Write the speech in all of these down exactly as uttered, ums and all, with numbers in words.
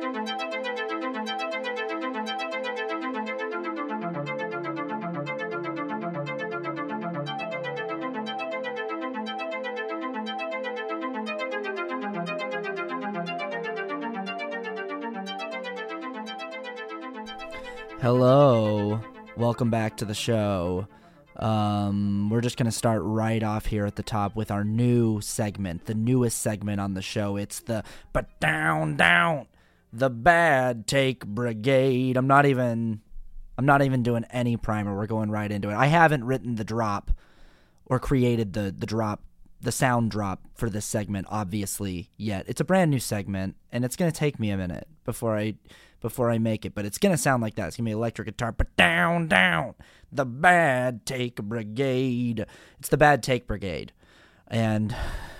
Hello, welcome back to the show. Um, we're just going to start right off here at the top with our new segment, the newest segment on the show. It's the but down, down, the bad take brigade. I'm not even, I'm not even doing any primer. We're going right into it. I haven't written the drop or created the, the drop, the sound drop for this segment, obviously, yet. It's a brand new segment, and it's going to take me a minute before I... before I make it, but it's going to sound like that. It's going to be electric guitar, but down, down, the bad take brigade. It's the bad take brigade. And,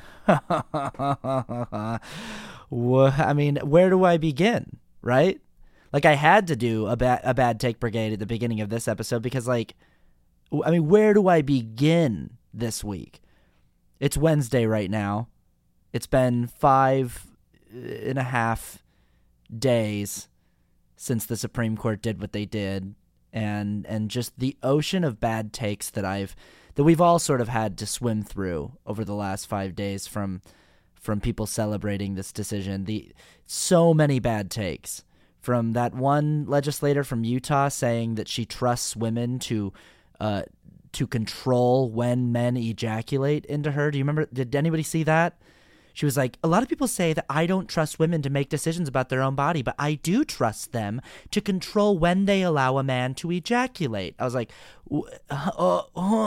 I mean, where do I begin, right? Like, I had to do a, ba- a bad take brigade at the beginning of this episode because, like, I mean, where do I begin this week? It's Wednesday right now. It's been five and a half days since the Supreme Court did what they did, and and just the ocean of bad takes that I've that we've all sort of had to swim through over the last five days from from people celebrating this decision. The so many bad takes from that one legislator from Utah saying that she trusts women to uh, to control when men ejaculate into her. Do you remember? Did anybody see that? She was like, a lot of people say that I don't trust women to make decisions about their own body, but I do trust them to control when they allow a man to ejaculate. I was like, uh,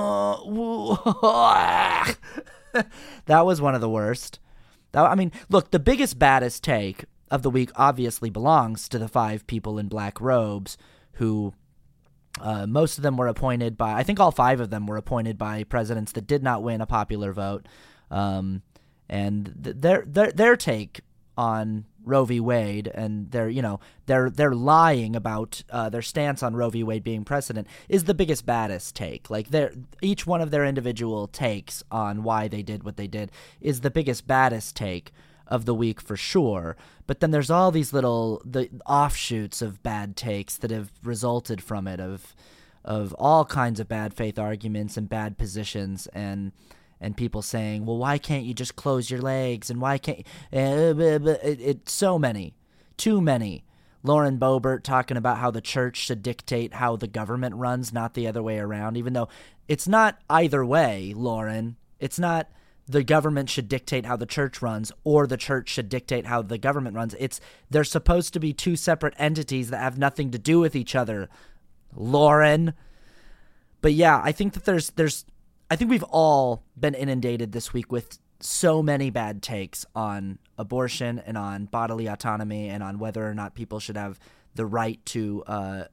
uh, that was one of the worst. That, I mean, look, the biggest, baddest take of the week obviously belongs to the five people in black robes who uh, most of them were appointed by, I think all five of them were appointed by presidents that did not win a popular vote. Um, And th- their their their take on Roe v. Wade and their you know their their lying about uh, their stance on Roe v. Wade being precedent is the biggest, baddest take. Like their each one of their individual takes on why they did what they did is the biggest, baddest take of the week for sure. But then there's all these little the offshoots of bad takes that have resulted from it of of all kinds of bad faith arguments and bad positions and. And people saying, well, why can't you just close your legs? And why can't uh, it, it, so many, too many. Lauren Boebert talking about how the church should dictate how the government runs, not the other way around, even though it's not either way, Lauren. It's not the government should dictate how the church runs or the church should dictate how the government runs. It's they're supposed to be two separate entities that have nothing to do with each other, Lauren. But yeah, I think that there's there's I think we've all been inundated this week with so many bad takes on abortion and on bodily autonomy and on whether or not people should have the right to uh,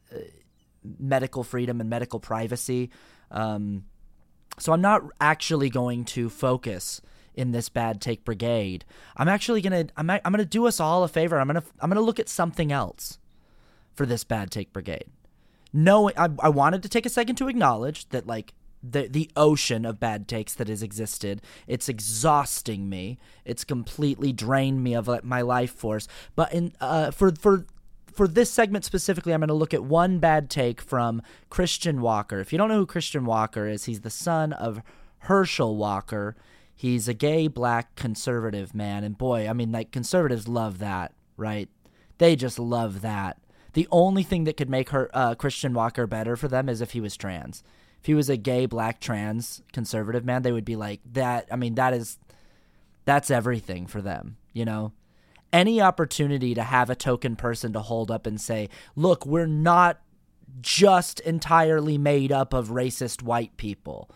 medical freedom and medical privacy. Um, so I'm not actually going to focus in this bad take brigade. I'm actually gonna I'm I'm gonna do us all a favor. I'm gonna I'm gonna look at something else for this bad take brigade. No, I I wanted to take a second to acknowledge that like. the the ocean of bad takes that has existed. It's exhausting me. It's completely drained me of my life force. But in uh for for for this segment specifically, I'm going to look at one bad take from Christian Walker. If you don't know who Christian Walker is, he's the son of Herschel Walker. He's a gay black conservative man, and boy, I mean, like conservatives love that, right? They just love that. The only thing that could make her uh, Christian Walker better for them is if he was trans. If he was a gay, black, trans conservative man, they would be like, that, I mean, that is, that's everything for them, you know? Any opportunity to have a token person to hold up and say, look, we're not just entirely made up of racist white people.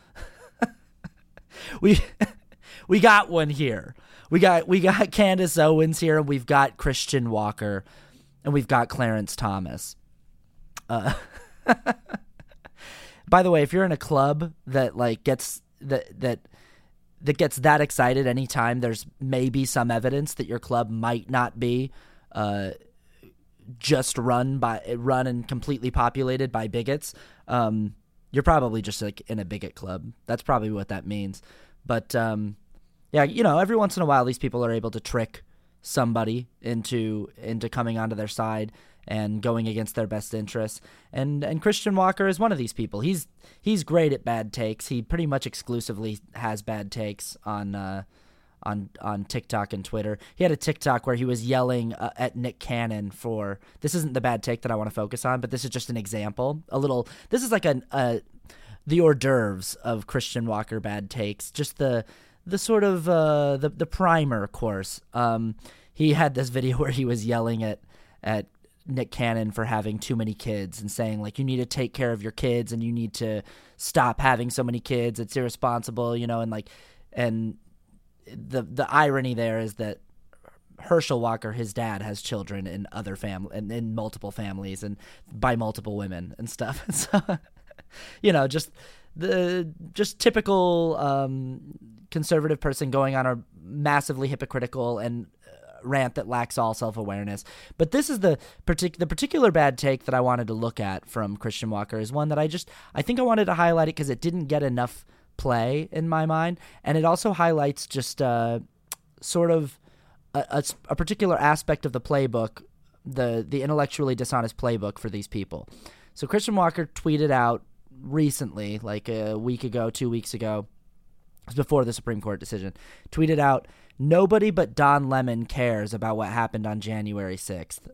we we got one here. We got we got Candace Owens here, and we've got Christian Walker, and we've got Clarence Thomas. Uh By the way, if you're in a club that like gets that that that gets that excited anytime there's maybe some evidence that your club might not be uh, just run by run and completely populated by bigots, um, you're probably just like in a bigot club. That's probably what that means. But um, yeah, you know, every once in a while these people are able to trick somebody into into coming onto their side and going against their best interests. And and Christian Walker is one of these people. He's he's great at bad takes. He pretty much exclusively has bad takes on uh, on on TikTok and Twitter. He had a TikTok where he was yelling uh, at Nick Cannon for, this isn't the bad take that I want to focus on, but this is just an example. A little, this is like a, a the hors d'oeuvres of Christian Walker bad takes. Just the the sort of uh, the the primer course. Um, he had this video where he was yelling at at Nick Cannon for having too many kids and saying, like, you need to take care of your kids and you need to stop having so many kids. It's irresponsible, you know, and like, and the the irony there is that Herschel Walker, his dad, has children in other family and in multiple families and by multiple women and stuff. So, you know, just the just typical um, conservative person going on a massively hypocritical and rant that lacks all self-awareness. But this is the partic- the particular bad take that I wanted to look at from Christian Walker is one that I just I think I wanted to highlight it because it didn't get enough play in my mind, and it also highlights just uh, sort of a, a, a particular aspect of the playbook, the the intellectually dishonest playbook for these people. So Christian Walker tweeted out recently, like a week ago, two weeks ago, it was before the Supreme Court decision, tweeted out, "Nobody but Don Lemon cares about what happened on January sixth."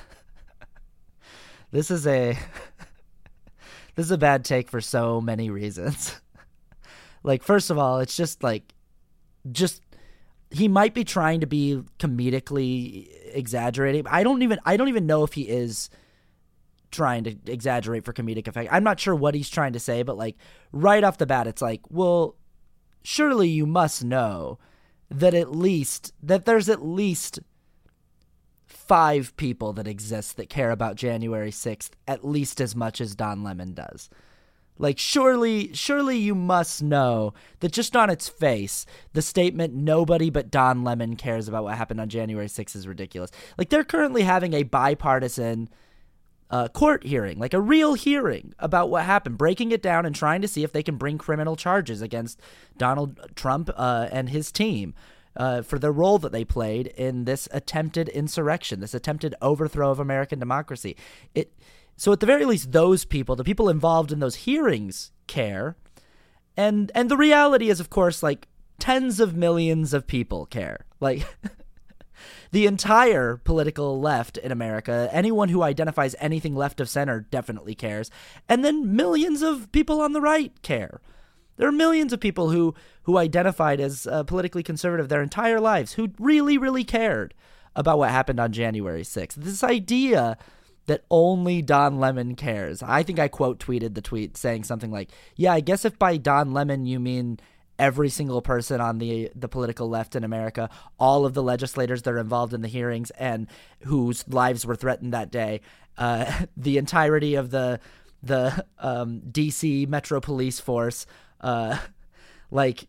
This is a this is a bad take for so many reasons. Like, first of all, it's just like, just, he might be trying to be comedically exaggerating. I don't even, I don't even know if he is trying to exaggerate for comedic effect. I'm not sure what he's trying to say, but like right off the bat, it's like, well, surely you must know that at least, that there's at least five people that exist that care about January sixth at least as much as Don Lemon does. Like, surely, surely you must know that just on its face, the statement "nobody but Don Lemon cares about what happened on January sixth" is ridiculous. Like, they're currently having a bipartisan uh, court hearing, like a real hearing about what happened, breaking it down and trying to see if they can bring criminal charges against Donald Trump uh, and his team uh, for the role that they played in this attempted insurrection, this attempted overthrow of American democracy. It. So at the very least, those people, the people involved in those hearings, care. And and the reality is, of course, like, tens of millions of people care. Like, the entire political left in America, anyone who identifies anything left of center definitely cares. And then millions of people on the right care. There are millions of people who, who identified as uh, politically conservative their entire lives, who really, really cared about what happened on January sixth. This idea that only Don Lemon cares. I think I quote tweeted the tweet saying something like, yeah, I guess if by Don Lemon you mean every single person on the the political left in America, all of the legislators that are involved in the hearings and whose lives were threatened that day, uh, the entirety of the the um, D C Metro Police Force, uh, like...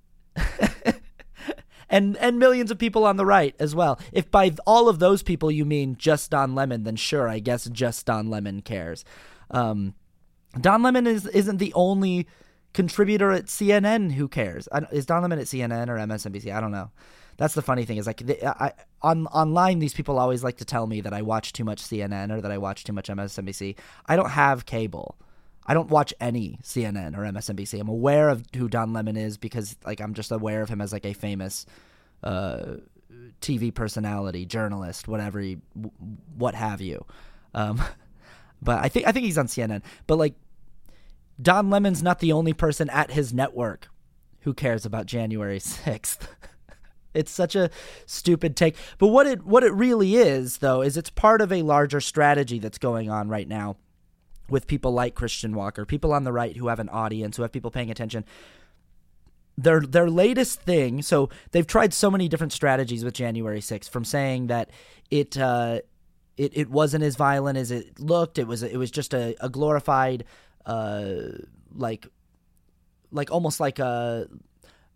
And and millions of people on the right as well. If by all of those people you mean just Don Lemon, then sure, I guess just Don Lemon cares. Um, Don Lemon is, isn't the only contributor at C N N who cares. I, is Don Lemon at C N N or M S N B C? I don't know. That's the funny thing is, like, they, I, on online, these people always like to tell me that I watch too much C N N or that I watch too much M S N B C. I don't have cable. I don't watch any C N N or M S N B C. I'm aware of who Don Lemon is because, like, I'm just aware of him as, like, a famous uh, T V personality, journalist, whatever, he, what have you. Um, but I think I think he's on C N N. But, like, Don Lemon's not the only person at his network who cares about January sixth. It's such a stupid take. But what it what it really is, though, is it's part of a larger strategy that's going on right now with people like Christian Walker, people on the right who have an audience, who have people paying attention. Their their latest thing, so they've tried so many different strategies with January sixth, from saying that it uh, it it wasn't as violent as it looked. It was it was just a, a glorified uh, like like almost like a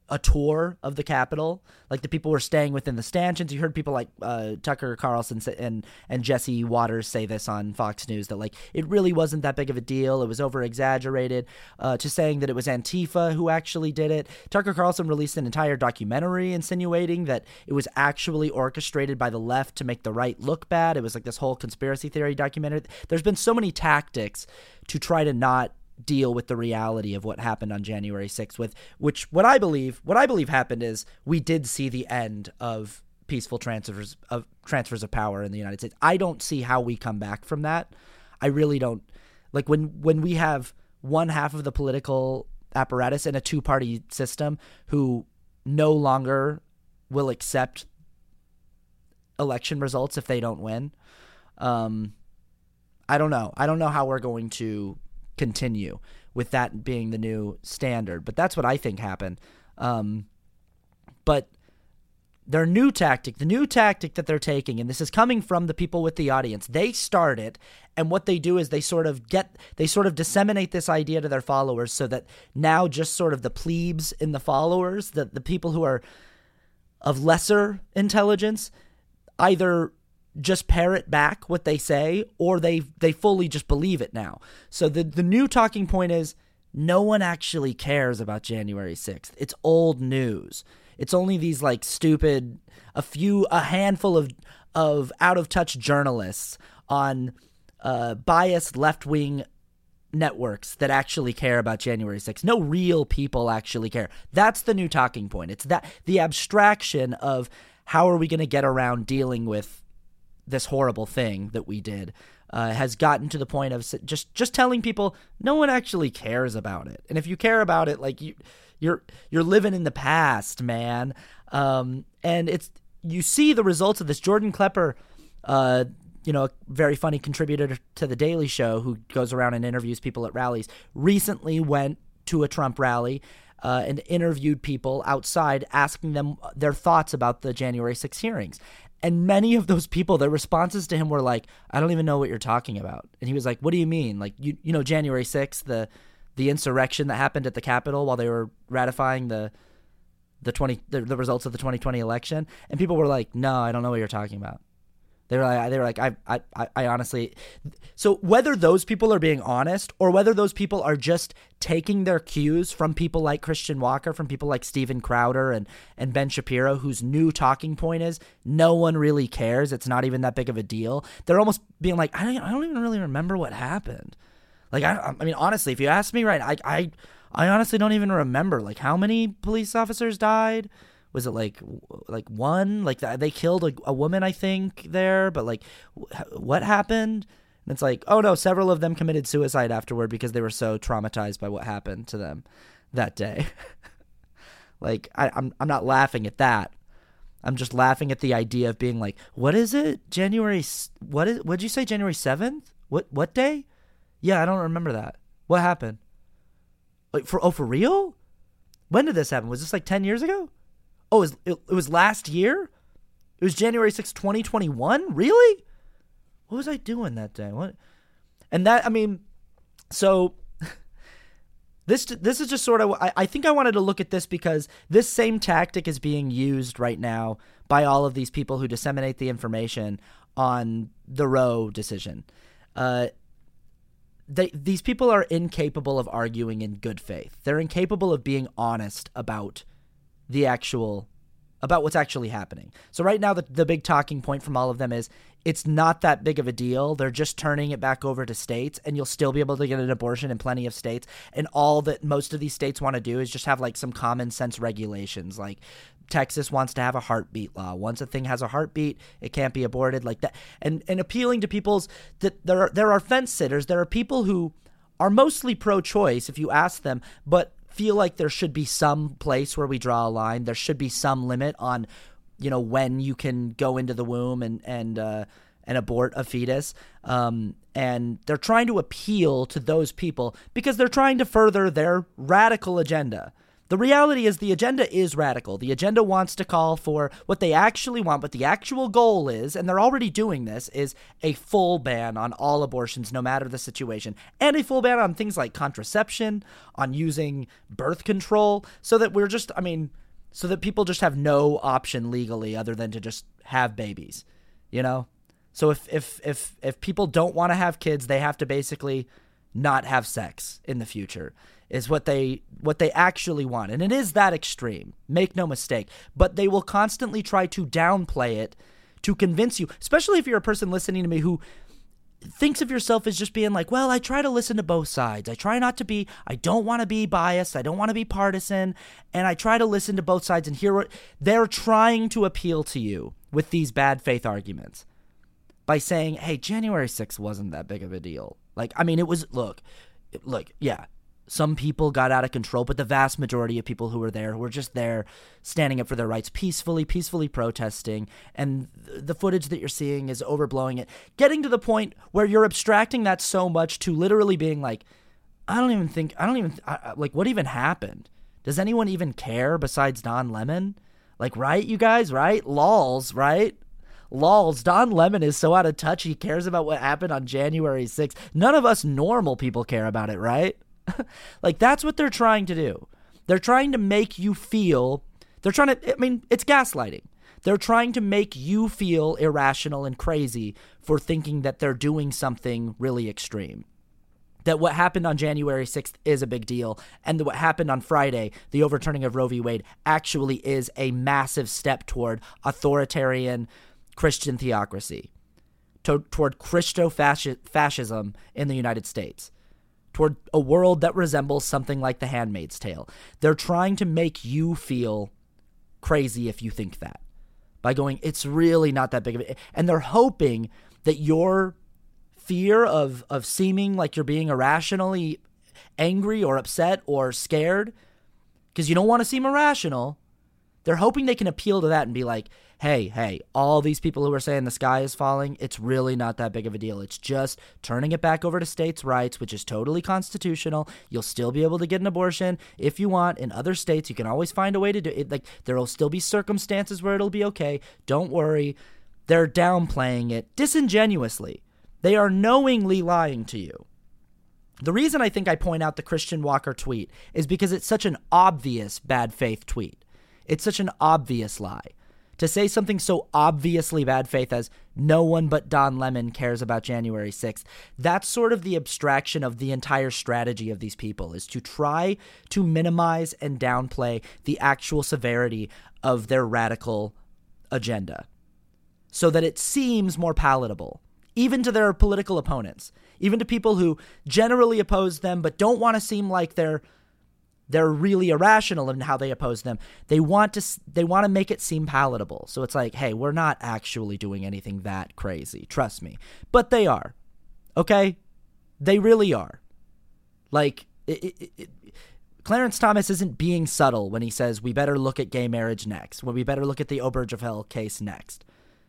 a tour of the Capitol. Like the people were staying within the stanchions. You heard people like uh, Tucker Carlson say, and and Jesse Waters say this on Fox News, that like it really wasn't that big of a deal. It was over exaggerated. Uh, to saying that it was Antifa who actually did it. Tucker Carlson released an entire documentary insinuating that it was actually orchestrated by the left to make the right look bad. It was like this whole conspiracy theory documentary. There's been so many tactics to try to not deal with the reality of what happened on January sixth, with which what I believe what I believe happened is we did see the end of peaceful transfers of transfers of power in the United States. I don't see how we come back from that. I really don't. Like when when we have one half of the political apparatus in a two-party system who no longer will accept election results if they don't win. Um, I don't know. I don't know how we're going to continue with that being the new standard, but that's what I think happened. Um, but their new tactic, the new tactic that they're taking, and this is coming from the people with the audience, they start it, and what they do is they sort of get, they sort of disseminate this idea to their followers so that now just sort of the plebes in the followers, the, the people who are of lesser intelligence, either just parrot back what they say, or they they fully just believe it now. So the the new talking point is no one actually cares about January sixth. It's old news. It's only these like stupid, a few, a handful of of out of touch journalists on uh, biased left wing networks that actually care about January sixth. No real people actually care. That's the new talking point. It's that the abstraction of how are we going to get around dealing with this horrible thing that we did uh, has gotten to the point of just just telling people no one actually cares about it, and if you care about it, like you you're you're living in the past, man. Um, and it's you see the results of this. Jordan Klepper, uh, you know, a very funny contributor to The Daily Show who goes around and interviews people at rallies, recently went to a Trump rally uh, and interviewed people outside, asking them their thoughts about the January sixth hearings. And many of those people, their responses to him were like, I don't even know what you're talking about. And he was like, what do you mean? Like, you you know, January sixth, the the insurrection that happened at the Capitol while they were ratifying the the twenty the, the results of the twenty twenty election. And people were like, no, I don't know what you're talking about. They were like, they were like, I, I, I honestly. So whether those people are being honest or whether those people are just taking their cues from people like Christian Walker, from people like Steven Crowder and, and Ben Shapiro, whose new talking point is no one really cares. It's not even that big of a deal. They're almost being like, I don't, I don't even really remember what happened. Like, I, I mean, honestly, if you ask me, right, I, I, I honestly don't even remember. Like, how many police officers died? Was it like like one? Like they killed a, a woman, I think, there. But like, what happened? And it's like, oh no, several of them committed suicide afterward because they were so traumatized by what happened to them that day. Like, I, I'm I'm not laughing at that. I'm just laughing at the idea of being like, what is it? January? What is? What'd you say? January seventh? What what day? Yeah, I don't remember that. What happened? Like for oh for real? When did this happen? Was this like ten years ago? Oh, it was, it, it was last year? It was January sixth, twenty twenty-one? Really? What was I doing that day? What? And that, I mean, so this this is just sort of, I, I think I wanted to look at this because this same tactic is being used right now by all of these people who disseminate the information on the Roe decision. Uh, they, these people are incapable of arguing in good faith. They're incapable of being honest about the actual, about what's actually happening. So right now, the, the big talking point from all of them is it's not that big of a deal. They're just turning it back over to states, and you'll still be able to get an abortion in plenty of states. And all that most of these states want to do is just have like some common sense regulations. Like Texas wants to have a heartbeat law. Once a thing has a heartbeat, it can't be aborted like that. And and appealing to people's that there are, there are fence sitters. There are people who are mostly pro-choice if you ask them, but feel like there should be some place where we draw a line. There should be some limit on, you know, when you can go into the womb and and uh, and abort a fetus. Um, and they're trying to appeal to those people because they're trying to further their radical agenda. The reality is the agenda is radical. The agenda wants to call for what they actually want, but the actual goal is, and they're already doing this, is a full ban on all abortions, no matter the situation, and a full ban on things like contraception, on using birth control, so that we're just, I mean, so that people just have no option legally other than to just have babies, you know? So if if if if people don't want to have kids, they have to basically not have sex in the future, is what they what they actually want. And it is that extreme, make no mistake. But they will constantly try to downplay it to convince you, especially if you're a person listening to me who thinks of yourself as just being like, well, I try to listen to both sides. I try not to be, I don't want to be biased. I don't want to be partisan. And I try to listen to both sides and hear what they're trying to appeal to you with these bad faith arguments by saying, hey, January sixth wasn't that big of a deal. Like, I mean, it was, look, look, yeah, some people got out of control, but the vast majority of people who were there were just there standing up for their rights peacefully, peacefully protesting. And the footage that you're seeing is overblowing it, getting to the point where you're abstracting that so much to literally being like, I don't even think, I don't even, I, like, what even happened? Does anyone even care besides Don Lemon? Like, right, you guys, right? Lols, right? Lols, Don Lemon is so out of touch, he cares about what happened on January sixth. None of us normal people care about it, right? Like, that's what they're trying to do. They're trying to make you feel, they're trying to, I mean, it's gaslighting. They're trying to make you feel irrational and crazy for thinking that they're doing something really extreme. That what happened on January sixth is a big deal, and that what happened on Friday, the overturning of Roe v. Wade, actually is a massive step toward authoritarian Christian theocracy, to, toward Christo-fascism in the United States, toward a world that resembles something like The Handmaid's Tale. They're trying to make you feel crazy if you think that, by going, it's really not that big of a... And they're hoping that your fear of, of seeming like you're being irrationally angry or upset or scared, because you don't want to seem irrational, they're hoping they can appeal to that and be like, hey, hey, all these people who are saying the sky is falling, it's really not that big of a deal. It's just turning it back over to states' rights, which is totally constitutional. You'll still be able to get an abortion if you want. In other states, you can always find a way to do it. Like, there will still be circumstances where it'll be okay. Don't worry. They're downplaying it disingenuously. They are knowingly lying to you. The reason I think I point out the Christian Walker tweet is because it's such an obvious bad faith tweet. It's such an obvious lie. To say something so obviously bad faith as no one but Don Lemon cares about January sixth, that's sort of the abstraction of the entire strategy of these people, is to try to minimize and downplay the actual severity of their radical agenda so that it seems more palatable, even to their political opponents, even to people who generally oppose them but don't want to seem like they're They're really irrational in how they oppose them. They want to they want to make it seem palatable. So it's like, hey, we're not actually doing anything that crazy. Trust me. But they are. Okay? They really are. Like, it, it, it, Clarence Thomas isn't being subtle when he says we better look at gay marriage next, when we better look at the Obergefell case next.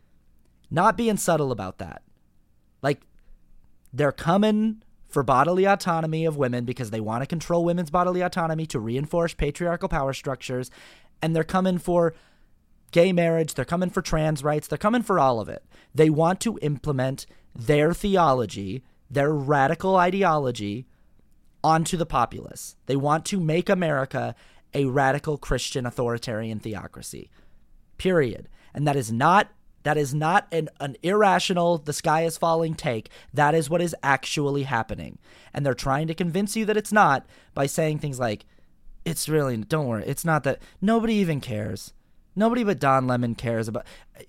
Not being subtle about that. Like, they're coming for bodily autonomy of women because they want to control women's bodily autonomy to reinforce patriarchal power structures, and they're coming for gay marriage, they're coming for trans rights, they're coming for all of it. They want to implement their theology, their radical ideology, onto the populace. They want to make America a radical Christian authoritarian theocracy. Period. And that is not That is not an, an irrational, the sky is falling take. That is what is actually happening. And they're trying to convince you that it's not by saying things like, it's really, don't worry, it's not that, nobody even cares. Nobody but Don Lemon cares about.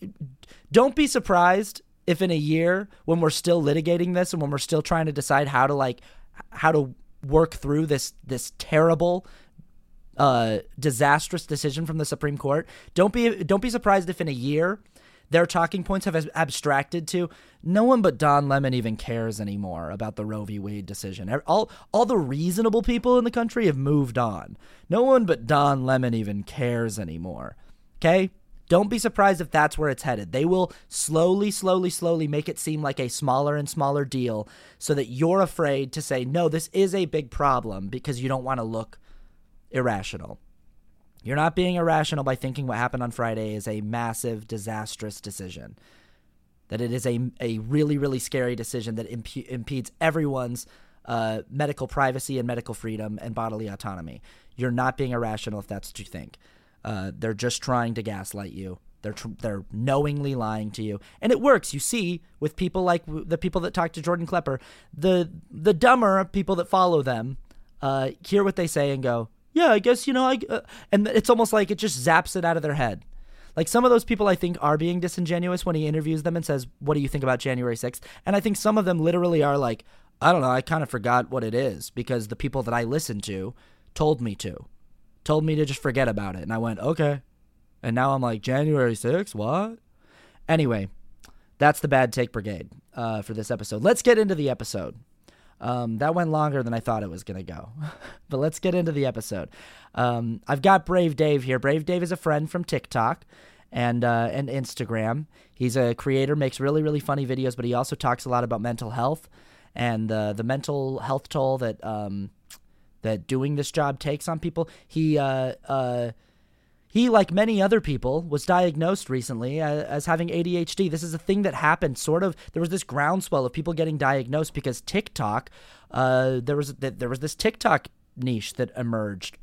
Don't be surprised if in a year, when we're still litigating this and when we're still trying to decide how to like, how to work through this, this terrible, uh, disastrous decision from the Supreme Court, don't be, don't be surprised if in a year, their talking points have abstracted to no one but Don Lemon even cares anymore about the Roe v. Wade decision. All, all the reasonable people in the country have moved on. No one but Don Lemon even cares anymore. Okay? Don't be surprised if that's where it's headed. They will slowly, slowly, slowly make it seem like a smaller and smaller deal so that you're afraid to say, no, this is a big problem because you don't want to look irrational. You're not being irrational by thinking what happened on Friday is a massive, disastrous decision. That it is a, a really, really scary decision that imp- impedes everyone's uh, medical privacy and medical freedom and bodily autonomy. You're not being irrational if that's what you think. Uh, they're just trying to gaslight you. They're tr- they're knowingly lying to you, and it works. You see, with people like w- the people that talk to Jordan Klepper, the the dumber people that follow them uh, hear what they say and go, "Yeah, I guess you know." I uh, and it's almost like it just zaps it out of their head. Like some of those people, I think, are being disingenuous when he interviews them and says, "What do you think about January sixth?" And I think some of them literally are like, "I don't know. I kind of forgot what it is because the people that I listened to told me to, told me to just forget about it." And I went, "Okay." And now I'm like, January sixth? What? Anyway, that's the Bad Take Brigade uh, for this episode. Let's get into the episode. Um, that went longer than I thought it was going to go. But let's get into the episode. Um, I've got Brave Dave here. Brave Dave is a friend from TikTok and uh, and Instagram. He's a creator, makes really, really funny videos, but he also talks a lot about mental health and uh, the mental health toll that um, that doing this job takes on people. He... Uh, uh, He, like many other people, was diagnosed recently as, as having A D H D. This is a thing that happened sort of. There was this groundswell of people getting diagnosed because TikTok, uh, there was there was this TikTok niche that emerged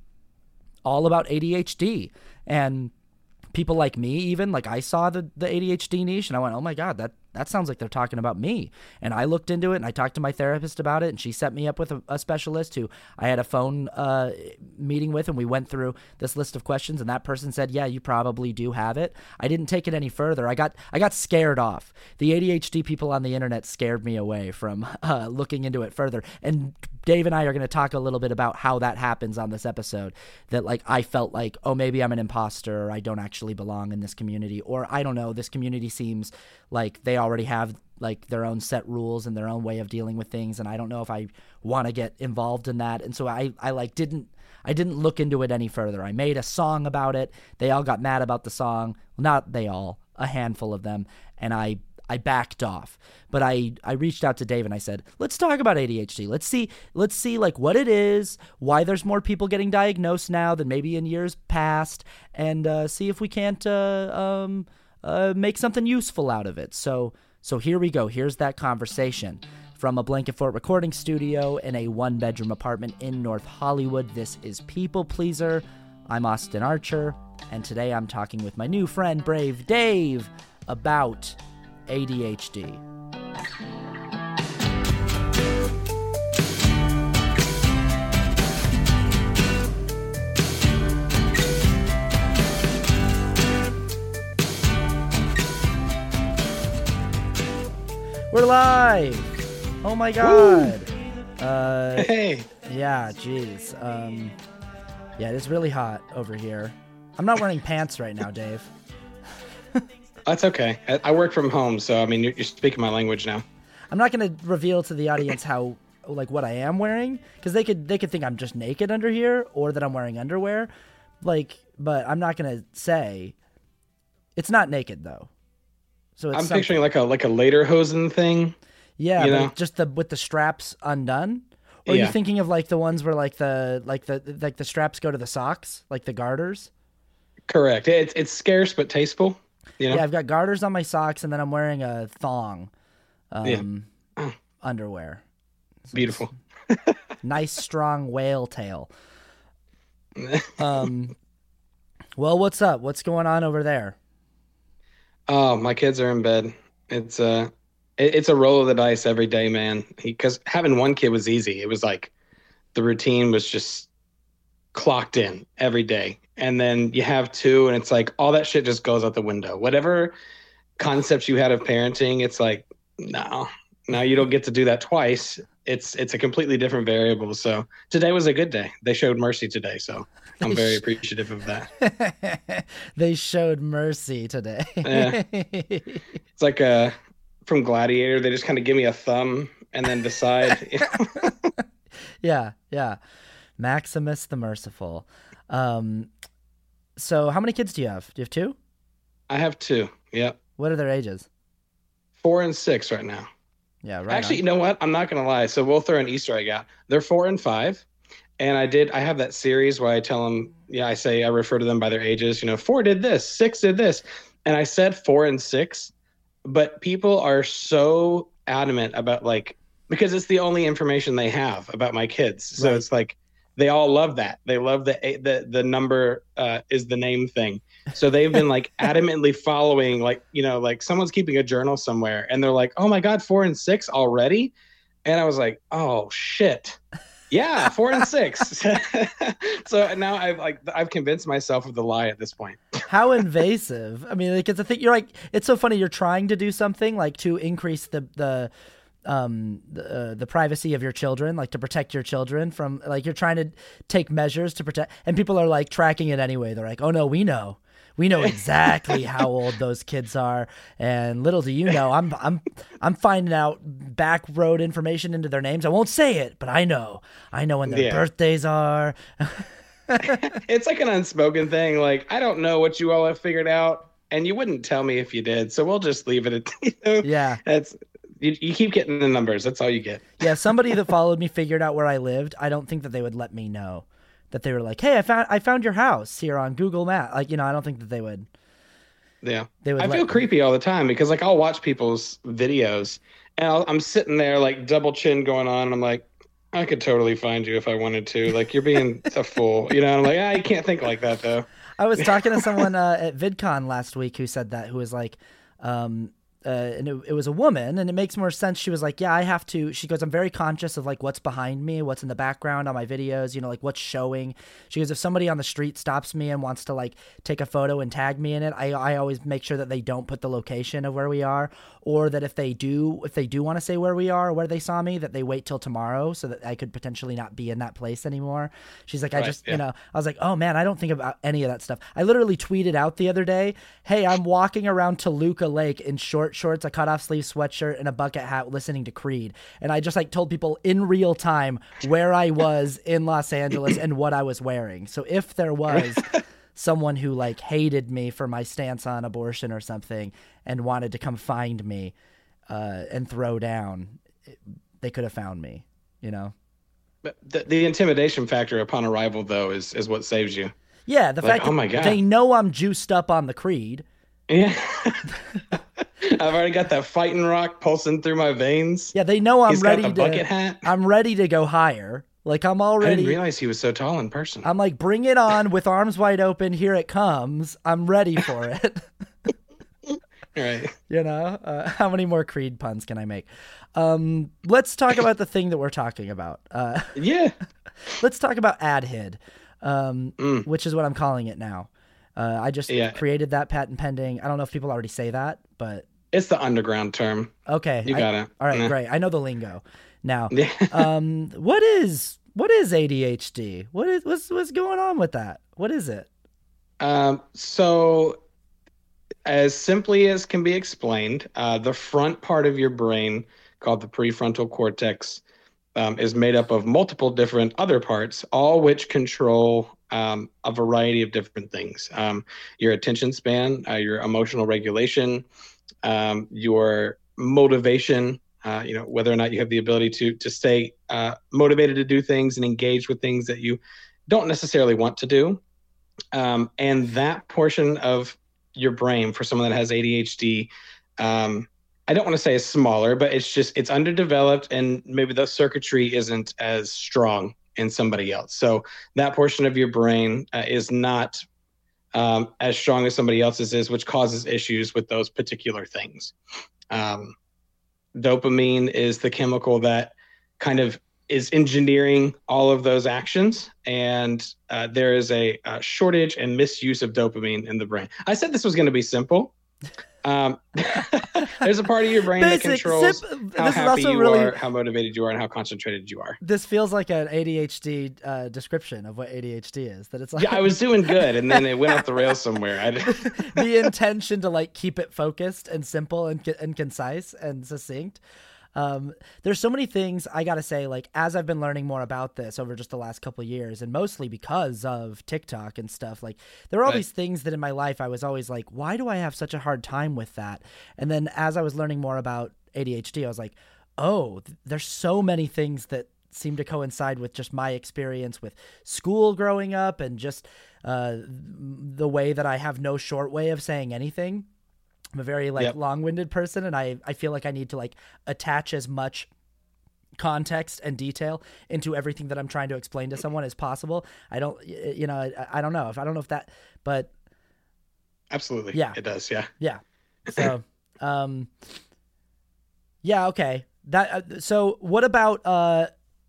all about A D H D. And people like me even, like I saw the, the A D H D niche and I went, oh my God, that, that sounds like they're talking about me. And I looked into it and I talked to my therapist about it and she set me up with a, a specialist who I had a phone uh, meeting with and we went through this list of questions and that person said, yeah, you probably do have it. I didn't take it any further. I got I got scared off. The A D H D people on the internet scared me away from uh, looking into it further. And Dave and I are going to talk a little bit about how that happens on this episode, that like I felt like, oh, maybe I'm an imposter or I don't actually belong in this community, or I don't know, this community seems like they already have like their own set rules and their own way of dealing with things, and I don't know if I want to get involved in that. And so I, I like didn't I didn't look into it any further. I made a song about it. They all got mad about the song. Well, not they all, a handful of them, and I I backed off. But I, I reached out to Dave and I said, let's talk about A D H D. Let's see, let's see like what it is, why there's more people getting diagnosed now than maybe in years past, and uh, see if we can't uh, um, uh, make something useful out of it. So, so here we go. Here's that conversation from a Blanket Fort recording studio in a one-bedroom apartment in North Hollywood. This is People Pleaser. I'm Austin Archer, and today I'm talking with my new friend, Brave Dave, about A D H D. We're live! Oh my God! Uh, hey! Yeah, geez. Um, yeah, it is really hot over here. I'm not wearing pants right now, Dave. That's okay. I, I work from home, so I mean, you're, you're speaking my language now. I'm not going to reveal to the audience how, like, what I am wearing, because they could they could think I'm just naked under here or that I'm wearing underwear, like. But I'm not going to say. It's not naked though. So it's I'm something. Picturing like a like a lederhosen thing. Yeah, you but know? just the with the straps undone. Or yeah. are you thinking of like the ones where like the like the like the straps go to the socks, like the garters? Correct. It's it's scarce but tasteful. You know? Yeah, I've got garters on my socks, and then I'm wearing a thong, um, yeah. underwear. So beautiful. Nice, strong whale tail. Um, well, what's up? What's going on over there? Oh, my kids are in bed. It's uh, it, it's a roll of the dice every day, man. Because having one kid was easy. It was like the routine was just clocked in every day. And then you have two, and it's like all that shit just goes out the window. Whatever concepts you had of parenting, it's like, no, now you don't get to do that twice. It's it's a completely different variable. So today was a good day. They showed mercy today, so I'm very appreciative of that. They showed mercy today. Yeah. It's like a, from Gladiator, they just kind of give me a thumb and then decide. Yeah, yeah. Maximus the Merciful. Um, so how many kids do you have? Do you have two? I have two. Yep. What are their ages? Four and six right now. Yeah, right. Actually, on. you know what? I'm not going to lie. So we'll throw an Easter egg out. They're four and five. And I did, I have that series where I tell them yeah, I say I refer to them by their ages. You know, four did this, six did this, and I said four and six, but people are so adamant about like because it's the only information they have about my kids. So Right. it's like they all love that. They love the the the number uh, is the name thing. So they've been like adamantly following, like, you know, like someone's keeping a journal somewhere and they're like, oh my God, four and six already. And I was like, oh shit. Yeah, four and six. So now I've like I've convinced myself of the lie at this point. How invasive. I mean, like it's a thing. You're like, it's so funny. You're trying to do something like to increase the, the, um, the, uh, the privacy of your children, like to protect your children from like, you're trying to take measures to protect, and people are like tracking it anyway. They're like, oh no, we know. We know exactly how old those kids are, and little do you know, I'm I'm I'm finding out back road information into their names. I won't say it, but I know. I know when their Yeah. birthdays are. It's like an unspoken thing. Like, I don't know what you all have figured out, and you wouldn't tell me if you did. So we'll just leave it at, you know, Yeah. It's you, you keep getting the numbers. That's all you get. Yeah, somebody that followed me figured out where I lived. I don't think that they would let me know. That they were like, hey, I found I found your house here on Google Maps. Like, you know, I don't think that they would. Yeah. They would I let feel me. creepy all the time because like I'll watch people's videos and I'll, I'm sitting there like double chin going on. And I'm like, I could totally find you if I wanted to. Like, you're being a fool. You know, I'm like, ah, you can't think like that though. I was talking to someone uh, at VidCon last week who said that, who was like, um, uh, and it, it was a woman, and it makes more sense. She was like, yeah, I have to, she goes, I'm very conscious of like what's behind me, what's in the background on my videos, you know, like what's showing. She goes, if somebody on the street stops me and wants to like take a photo and tag me in it, I, I always make sure that they don't put the location of where we are, or that if they do, if they do want to say where we are or where they saw me, that they wait till tomorrow so that I could potentially not be in that place anymore. She's like, I Right, just, yeah. you know, I was like, oh man, I don't think about any of that stuff. I literally tweeted out the other day, hey, I'm walking around Toluca Lake in short shorts, a cutoff sleeve sweatshirt, and a bucket hat listening to Creed. And I just like told people in real time where I was in Los Angeles and what I was wearing. So if there was someone who like hated me for my stance on abortion or something and wanted to come find me uh, and throw down, they could have found me, you know? But the, the intimidation factor upon arrival though is, is what saves you. Yeah, the Like, fact oh my that God. they know I'm juiced up on the Creed. Yeah. I've already got that fighting rock pulsing through my veins. Yeah, they know I'm He's ready got the to. bucket hat. I'm ready to go higher. Like I'm I already. didn't realize he was so tall in person. I'm like, bring it on with arms wide open. Here it comes. I'm ready for it. Right. You know, uh, how many more Creed puns can I make? Um, let's talk about the thing that we're talking about. Uh, Yeah. let's talk about AdHid, um, Mm. which is what I'm calling it now. Uh, I just Yeah. created that patent pending. I don't know if people already say that, but It's the underground term. okay. You I- got it. all right, Yeah. great. I know the lingo now. Yeah. um, what is what is A D H D? What is what's what's going on with that? What is it? Um, so, as simply as can be explained, uh, the front part of your brain, called the prefrontal cortex, um, is made up of multiple different other parts, all which control um, a variety of different things. Um, your attention span, uh, your emotional regulation, um, your motivation. Uh, you know, whether or not you have the ability to to stay uh, motivated to do things and engage with things that you don't necessarily want to do. Um, and that portion of your brain for someone that has A D H D, um, I don't want to say is smaller, but it's just it's underdeveloped and maybe the circuitry isn't as strong in somebody else. So that portion of your brain uh, is not um, as strong as somebody else's is, which causes issues with those particular things. Um, dopamine is the chemical that kind of is engineering all of those actions, and uh, there is a, a shortage and misuse of dopamine in the brain. I said this was going to be simple. Um, there's a part of your brain Basic, that controls sim- how this is happy also you really- are, how motivated you are, and how concentrated you are. This feels like an A D H D uh, description of what A D H D is. That it's like Yeah, I was doing good, and then it went off the rails somewhere. I, the intention to like keep it focused and simple and and concise and succinct. Um, there's so many things I gotta say, like as I've been learning more about this over just the last couple of years, and mostly because of TikTok and stuff, like there are all Right. these things that in my life I was always like, why do I have such a hard time with that? And then as I was learning more about A D H D, I was like, oh, th- there's so many things that seem to coincide with just my experience with school growing up and just uh, the way that I have no short way of saying anything. I'm a very like Yep. long-winded person, and I, I feel like I need to like attach as much context and detail into everything that I'm trying to explain to someone as possible. I don't, you know, I, I don't know if I don't know if that, but Absolutely. Yeah. It does. Yeah. yeah. So, um, yeah, okay. That uh, so what about uh,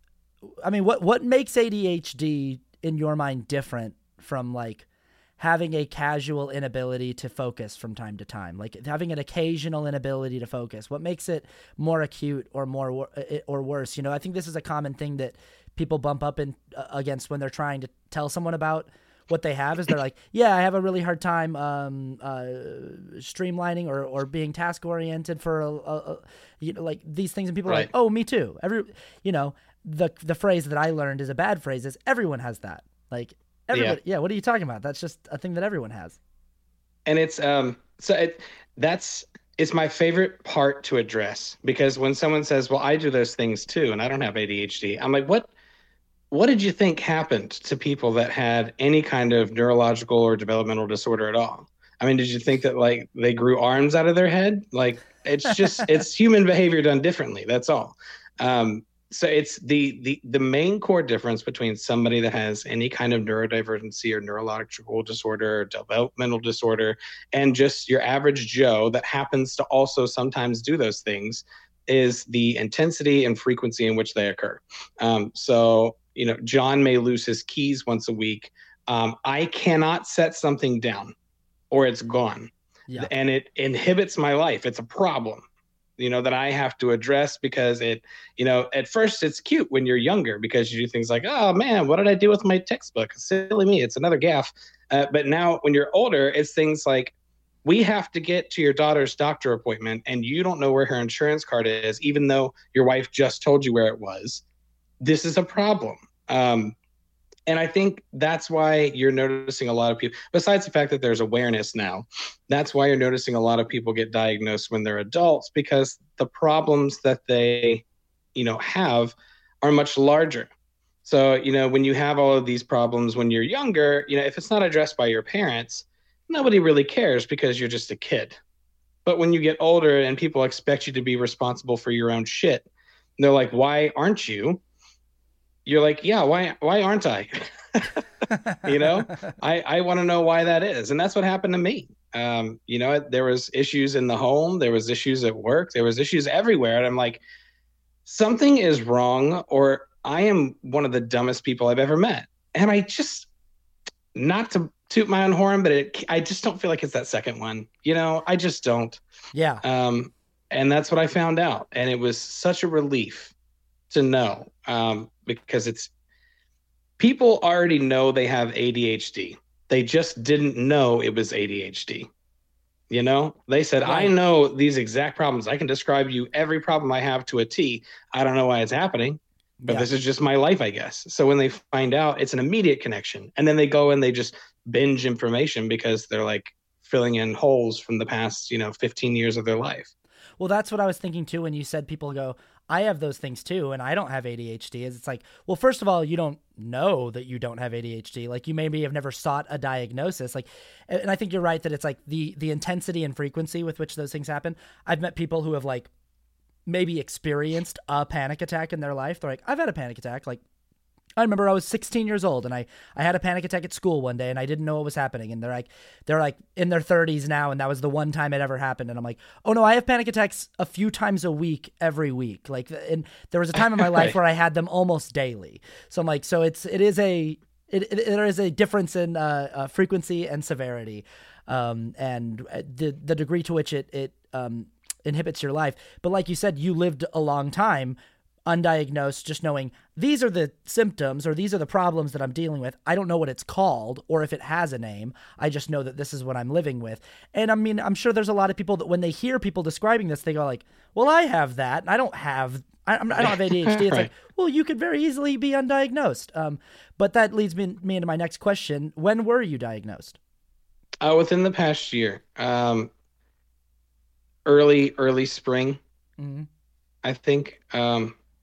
I mean, what what makes A D H D in your mind different from like having a casual inability to focus from time to time, like having an occasional inability to focus? What makes it more acute or more wor- or worse? You know, I think this is a common thing that people bump up in uh, against when they're trying to tell someone about what they have. Is they're like, yeah, I have a really hard time um, uh, streamlining or, or being task oriented for a, a, a, you know, like these things, and people are Right. like, oh, me too. Every, you know, the the phrase that I learned is a bad phrase is everyone has that. Like everybody, yeah. yeah. What are you talking about? That's just a thing that everyone has. And it's um so it that's it's my favorite part to address, because when someone says, well, I do those things too and I don't have A D H D, I'm like, what what did you think happened to people that had any kind of neurological or developmental disorder at all? I mean, did you think that like they grew arms out of their head? Like it's just it's human behavior done differently. That's all. Um, so it's the the the main core difference between somebody that has any kind of neurodivergency or neurological disorder or developmental disorder and just your average Joe that happens to also sometimes do those things is the intensity and frequency in which they occur. Um, so you know, John may lose his keys once a week. Um, I cannot set something down or it's gone. Yeah. And it inhibits my life. It's a problem, you know, that I have to address because it, you know, at first it's cute when you're younger because you do things like, oh man, what did I do with my textbook? Silly me, it's another gaffe. Uh, but now when you're older, it's things like, we have to get to your daughter's doctor appointment and you don't know where her insurance card is, even though your wife just told you where it was. This is a problem. Um, and I think that's why you're noticing a lot of people, besides the fact that there's awareness now, that's why you're noticing a lot of people get diagnosed when they're adults, because the problems that they, you know, have are much larger. So, you know, when you have all of these problems when you're younger, you know, if it's not addressed by your parents, nobody really cares because you're just a kid. But when you get older and people expect you to be responsible for your own shit, they're like, why aren't you? You're like, yeah, why why aren't I? you know, I, I want to know why that is. And that's what happened to me. Um, you know, there was issues in the home. There was issues at work. There was issues everywhere. And I'm like, something is wrong, or I am one of the dumbest people I've ever met. And I just, not to toot my own horn, but it, I just don't feel like it's that second one. You know, I just don't. Yeah. Um, and that's what I found out. And it was such a relief to know, um, because it's people already know they have A D H D. They just didn't know it was A D H D. You know, they said, Right. I know these exact problems. I can describe you every problem I have to a T. I don't know why it's happening, but Yeah. this is just my life, I guess. So when they find out, it's an immediate connection. And then they go and they just binge information because they're like filling in holes from the past, you know, fifteen years of their life. Well, that's what I was thinking too when you said people go, I have those things too, and I don't have A D H D. Is it's like, well, first of all, you don't know that you don't have A D H D. Like you maybe have never sought a diagnosis. Like, and I think you're right that it's like the the intensity and frequency with which those things happen. I've met people who have like maybe experienced a panic attack in their life. They're like, I've had a panic attack. Like, I remember I was sixteen years old and I, I had a panic attack at school one day and I didn't know what was happening. And they're like, they're like in their thirties now. And that was the one time it ever happened. And I'm like, oh no, I have panic attacks a few times a week, every week. Like, and there was a time in my life Right. where I had them almost daily. So I'm like, so it's, it is a, it, it there is a difference in uh, uh, frequency and severity. Um, and the, the degree to which it, it, um, inhibits your life. But like you said, you lived a long time undiagnosed, just knowing these are the symptoms or these are the problems that I'm dealing with. I don't know what it's called or if it has a name. I just know that this is what I'm living with. And I mean, I'm sure there's a lot of people that when they hear people describing this, they go like, well, I have that. And I don't have, I, I'm- I don't have A D H D. It's Right. like, well, you could very easily be undiagnosed. Um, but that leads me, me into my next question. When were you diagnosed? Uh, within the past year, um, early, early spring, Mm-hmm. I think. Um,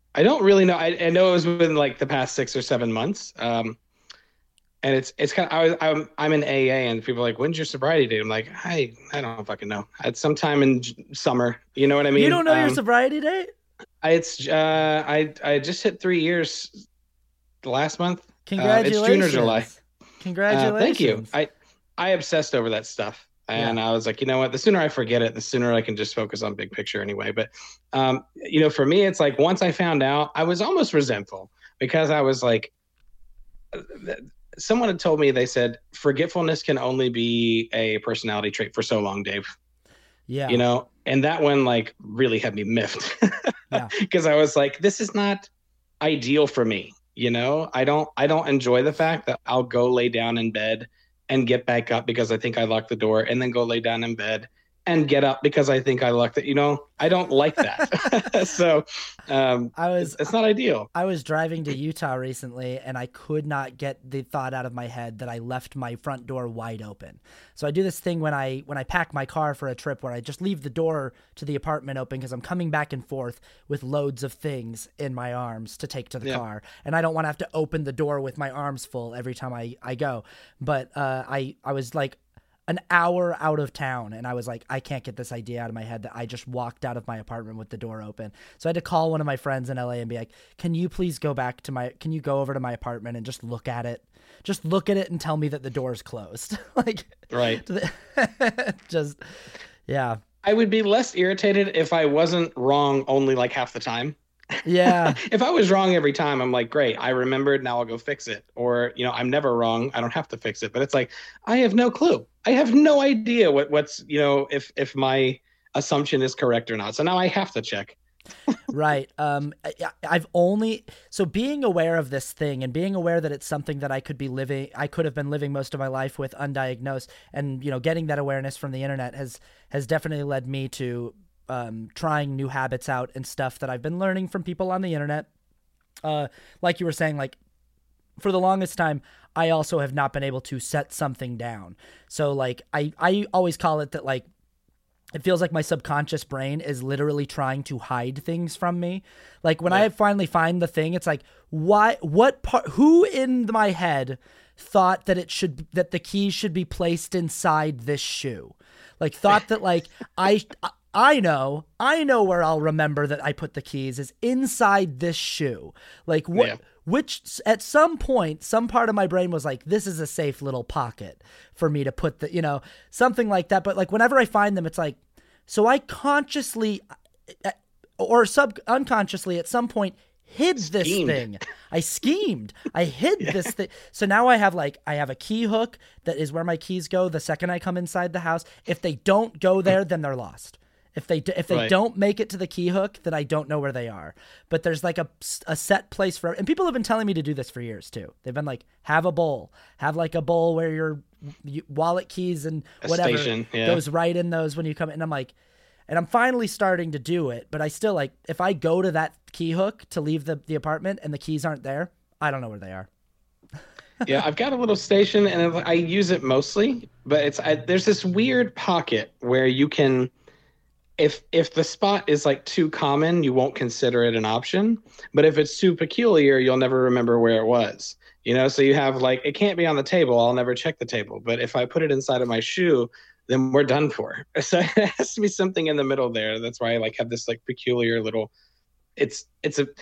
I don't really know. I, I know it was within like the past six or seven months. Um, and it's it's kind of I was I'm I'm in A A and people are like, when's your sobriety date? I'm like, I I don't fucking know. It's sometime in j- summer. You know what I You mean? don't know your Um, sobriety date? I, it's uh I I just hit three years last month. Uh, it's June or July. Congratulations. Uh, thank you. Congratulations. I I obsessed over that stuff, Yeah. and I was like, you know what? The sooner I forget it, the sooner I can just focus on big picture anyway. But um, you know, for me, it's like once I found out, I was almost resentful because I was like, someone had told me they said forgetfulness can only be a personality trait for so long, Dave. Yeah. You know, and that one like really had me miffed Yeah. because I was like, this is not ideal for me. You know, I don't I don't enjoy the fact that I'll go lay down in bed and get back up because I think I locked the door and then go lay down in bed and get up because I think I locked it. You know, I don't like that. So um, I was it's, it's not ideal. I was driving to Utah recently and I could not get the thought out of my head that I left my front door wide open. So I do this thing when I when I pack my car for a trip where I just leave the door to the apartment open because I'm coming back and forth with loads of things in my arms to take to the Yeah. car. And I don't want to have to open the door with my arms full every time I, I go. But uh, I, I was like an hour out of town and I was like, I can't get this idea out of my head that I just walked out of my apartment with the door open. So I had to call one of my friends in L A and be like, can you please go back to my, can you go over to my apartment and just look at it? Just look at it and tell me that the door's closed. Like, Right. just, yeah. I would be less irritated if I wasn't wrong only like half the time. Yeah. If I was wrong every time, I'm like, great, I remembered, now I'll go fix it. Or, you know, I'm never wrong, I don't have to fix it. But it's like, I have no clue. I have no idea what, what's, you know, if if my assumption is correct or not. So now I have to check. Right. Um, I, I've only, so being aware of this thing and being aware that it's something that I could be living, I could have been living most of my life with undiagnosed, and, you know, getting that awareness from the internet has, has definitely led me to um, trying new habits out and stuff that I've been learning from people on the internet. Uh, like you were saying, like, for the longest time, I also have not been able to set something down. So, like, I, I always call it that, like, it feels like my subconscious brain is literally trying to hide things from me. Like when Yeah. I finally find the thing, it's like, why, what part, who in my head thought that it should, that the keys should be placed inside this shoe? Like thought that like, I, I know, I know where I'll remember that I put the keys is inside this shoe. Like what, Yeah. which at some point, some part of my brain was like, this is a safe little pocket for me to put the, you know, something like that. But like whenever I find them, it's like, so I consciously or sub unconsciously at some point hid this Schemed. thing. I schemed. I hid yeah. this thing. So now I have like, I have a key hook that is where my keys go the second I come inside the house. If they don't go there, then they're lost. If they if they Right. don't make it to the key hook, then I don't know where they are. But there's like a, a set place for, and people have been telling me to do this for years too. They've been like, have a bowl, have like a bowl where your you, wallet keys and A whatever station, yeah. goes right in those when you come in. And I'm like, and I'm finally starting to do it, but I still like, if I go to that key hook to leave the, the apartment and the keys aren't there, I don't know where they are. Yeah, I've got a little station and I use it mostly, but it's I, there's this weird pocket where you can, if if the spot is like too common, you won't consider it an option. But if it's too peculiar, you'll never remember where it was. You know, so you have like, it can't be on the table. I'll never check the table. But if I put it inside of my shoe, then we're done for. So it has to be something in the middle there. That's why I like have this like peculiar little, it's, it's a,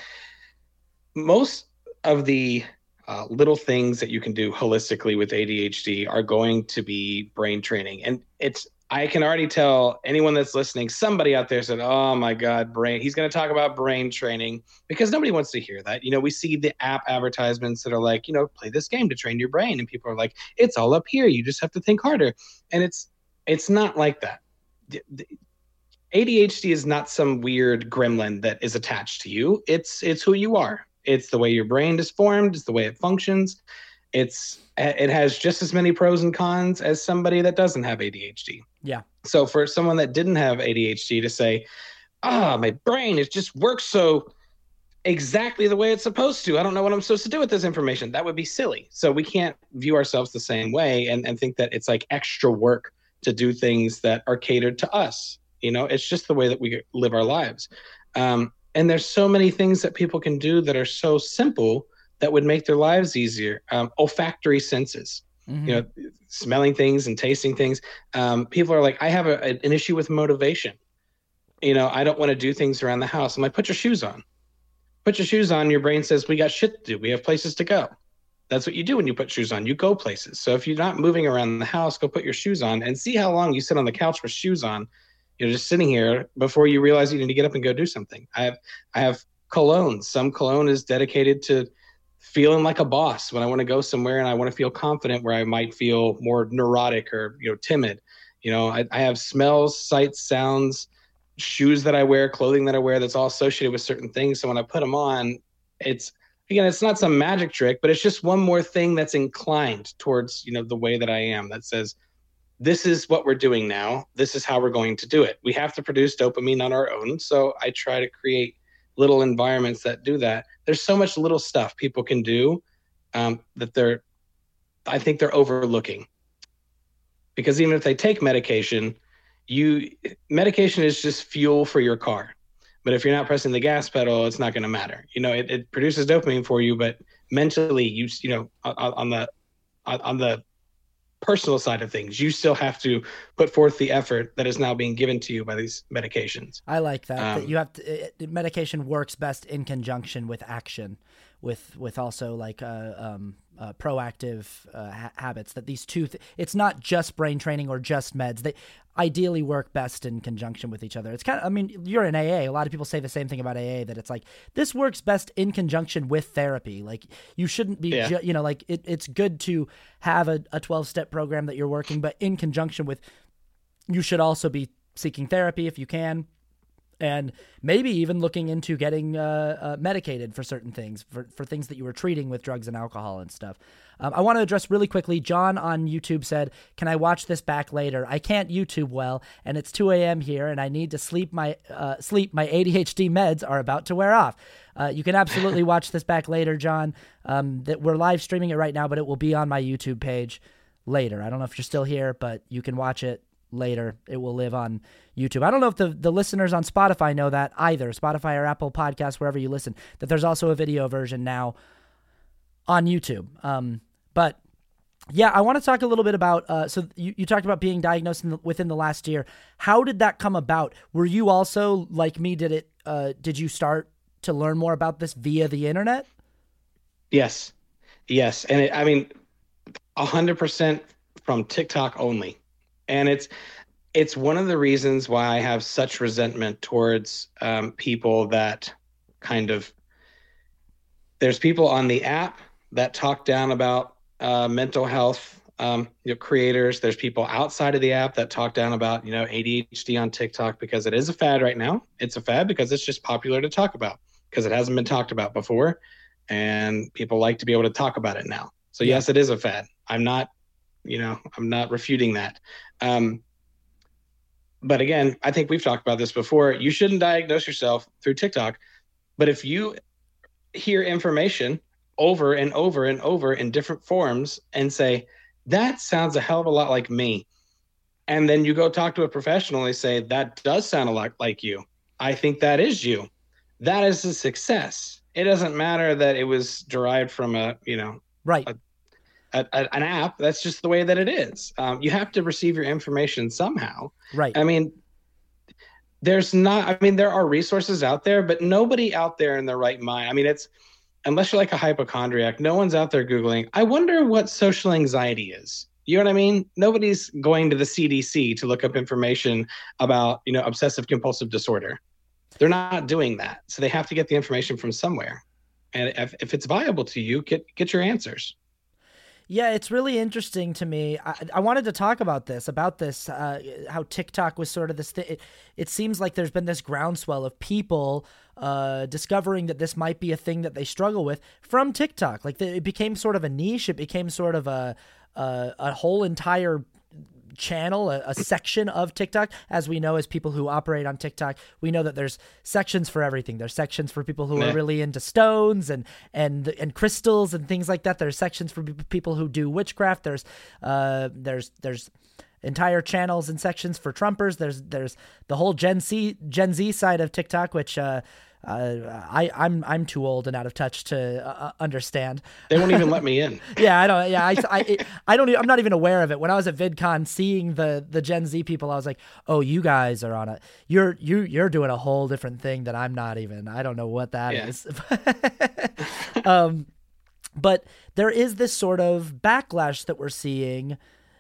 most of the uh, little things that you can do holistically with A D H D are going to be brain training. And it's, I can already tell anyone that's listening, somebody out there said, oh my God, brain, he's going to talk about brain training, because nobody wants to hear that. You know, we see the app advertisements that are like, you know, play this game to train your brain. And people are like, it's all up here. You just have to think harder. And it's, it's not like that. The, the, A D H D is not some weird gremlin that is attached to you. It's, it's who you are. It's the way your brain is formed. It's the way it functions. It's, it has just as many pros and cons as somebody that doesn't have A D H D. Yeah. So for someone that didn't have A D H D to say, ah, my brain, it just works so exactly the way it's supposed to. I don't know what I'm supposed to do with this information. That would be silly. So we can't view ourselves the same way and, and think that it's like extra work to do things that are catered to us. You know, it's just the way that we live our lives. Um, And there's so many things that people can do that are so simple that would make their lives easier. Um, olfactory senses, mm-hmm. you know, smelling things and tasting things. Um, people are like, I have a, an issue with motivation. You know, I don't want to do things around the house. I'm like, put your shoes on. Put your shoes on. Your brain says, we got shit to do. We have places to go. That's what you do when you put shoes on. You go places. So if you're not moving around the house, go put your shoes on and see how long you sit on the couch with shoes on. You're just sitting here before you realize you need to get up and go do something. I have I have cologne. Some cologne is dedicated to feeling like a boss when I want to go somewhere and I want to feel confident where I might feel more neurotic or, you know, timid. You know, I, I have smells, sights, sounds, shoes that I wear, clothing that I wear that's all associated with certain things. So when I put them on, it's, again, it's not some magic trick, but it's just one more thing that's inclined towards, you know, the way that I am, that says, this is what we're doing now. This is how we're going to do it. We have to produce dopamine on our own. So I try to create little environments that do that. There's so much little stuff people can do um, that they're, I think they're overlooking. Because even if they take medication, you medication is just fuel for your car. But if you're not pressing the gas pedal, it's not going to matter. You know, it, it produces dopamine for you, but mentally, you you know, on, on the on the personal side of things, you still have to put forth the effort that is now being given to you by these medications. I like that. Um, that you have to, it, medication works best in conjunction with action, with with also like uh, um, uh, proactive uh, ha- habits. That these two, th- it's not just brain training or just meds. They ideally work best in conjunction with each other. It's kind of, I mean, you're in A A. A lot of people say the same thing about A A, that it's like, this works best in conjunction with therapy. Like you shouldn't be, yeah. ju- you know, like it, it's good to have a, a twelve step program that you're working, but in conjunction with, you should also be seeking therapy if you can. And maybe even looking into getting uh, uh, medicated for certain things, for, for things that you were treating with drugs and alcohol and stuff. Um, I want to address really quickly, John on YouTube said, can I watch this back later? I can't YouTube well, and it's two a.m. here, and I need to sleep. My uh, sleep. My A D H D meds are about to wear off. Uh, you can absolutely watch this back later, John. Um, that we're live streaming it right now, but it will be on my YouTube page later. I don't know if you're still here, but you can watch it later. It will live on YouTube. I don't know if the, the listeners on Spotify know that either. Spotify or Apple Podcasts, wherever you listen, that there's also a video version now on YouTube. Um, but yeah, I want to talk a little bit about, uh, so you, you talked about being diagnosed in the, within the last year. How did that come about? Were you also, like me, did it, uh, did you start to learn more about this via the internet? Yes. Yes. And it, I mean, a hundred percent from TikTok only. And it's, it's one of the reasons why I have such resentment towards um, people that kind of, there's people on the app that talk down about uh, mental health um, you know, creators. There's people outside of the app that talk down about, you know, A D H D on TikTok, because it is a fad right now. It's a fad because it's just popular to talk about, because it hasn't been talked about before and people like to be able to talk about it now. So Yeah. yes, it is a fad. I'm not, you know, I'm not refuting that. Um, But again, I think we've talked about this before. You shouldn't diagnose yourself through TikTok. But if you hear information over and over and over in different forms and say, that sounds a hell of a lot like me, and then you go talk to a professional and they say, that does sound a lot like you, I think that is you, that is a success. It doesn't matter that it was derived from a, you know, right. a, A, a, an app. That's just the way that it is. Um, you have to receive your information somehow. Right. I mean, there's not, I mean, there are resources out there, but nobody out there in their right mind. I mean, it's, unless you're like a hypochondriac, no one's out there Googling, I wonder what social anxiety is. You know what I mean? Nobody's going to the C D C to look up information about, you know, obsessive compulsive disorder. They're not doing that. So they have to get the information from somewhere. And if, if it's viable to you, get, get your answers. Yeah, it's really interesting to me. I, I wanted to talk about this, about this, uh, how TikTok was sort of this thing. It, it seems like there's been this groundswell of people uh, discovering that this might be a thing that they struggle with from TikTok. Like the, it became sort of a niche. It became sort of a a, a whole entire channel, a, a section of TikTok. As we know, as people who operate on TikTok, we know that there's sections for everything. There's sections for people who yeah. are really into stones and and and crystals and things like that. There's sections for people who do witchcraft. There's uh there's there's entire channels and sections for Trumpers. There's there's the whole Gen Z Gen Z side of TikTok, which uh Uh, I I'm I'm too old and out of touch to uh, understand. They won't even let me in. Yeah, I don't. Yeah, I I I don't. I'm not even aware of it. When I was at VidCon, seeing the the Gen Z people, I was like, oh, you guys are on a you're you you're doing a whole different thing that I'm not even. I don't know what that Yeah. is. um, but there is this sort of backlash that we're seeing,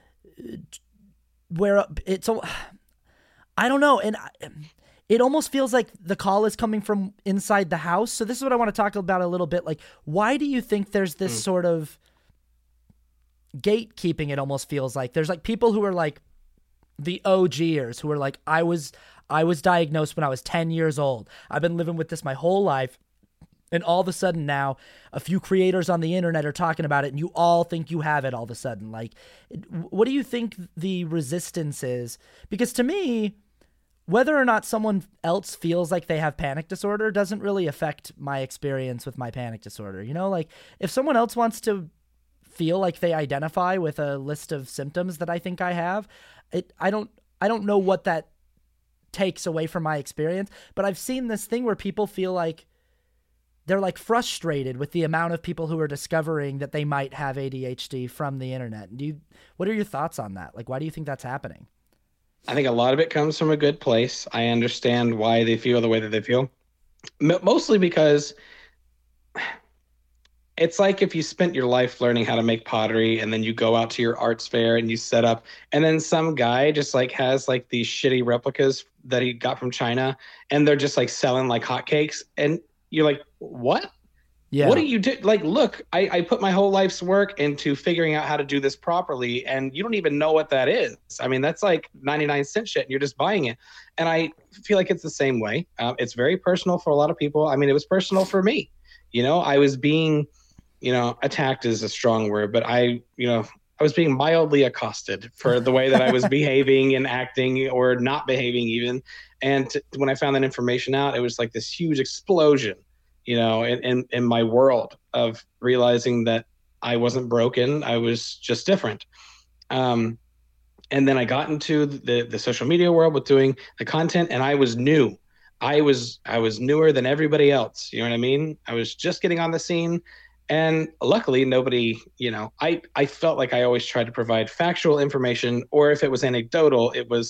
where it's. I don't know, and. I, It almost feels like the call is coming from inside the house. So this is what I want to talk about a little bit. Like, why do you think there's this mm. sort of gatekeeping? It almost feels like there's like people who are like the OGers who are like, I was, I was diagnosed when I was ten years old. I've been living with this my whole life. And all of a sudden now a few creators on the internet are talking about it and you all think you have it all of a sudden. Like, what do you think the resistance is? Because to me, whether or not someone else feels like they have panic disorder doesn't really affect my experience with my panic disorder. You know, like if someone else wants to feel like they identify with a list of symptoms that I think I have, it, I don't, I don't know what that takes away from my experience, but I've seen this thing where people feel like they're like frustrated with the amount of people who are discovering that they might have A D H D from the internet. Do you, what are your thoughts on that? Like, why do you think that's happening? I think a lot of it comes from a good place. I understand why they feel the way that they feel. M- mostly because it's like if you spent your life learning how to make pottery and then you go out to your arts fair and you set up and then some guy just like has like these shitty replicas that he got from China and they're just like selling like hotcakes. And you're like, what? Yeah. What do you do? Like, look, I, I put my whole life's work into figuring out how to do this properly, and you don't even know what that is. I mean, that's like ninety-nine cent shit, and you're just buying it. And I feel like it's the same way. Um, it's very personal for a lot of people. I mean, it was personal for me. You know, I was being, you know, attacked is a strong word, but I, you know, I was being mildly accosted for the way that I was behaving and acting or not behaving even. And t- when I found that information out, it was like this huge explosion. You know, in, in, in my world of realizing that I wasn't broken, I was just different. Um, and then I got into the, the social media world with doing the content, and I was new. I was I was newer than everybody else. You know what I mean? I was just getting on the scene, and luckily nobody. You know, I I felt like I always tried to provide factual information, or if it was anecdotal, it was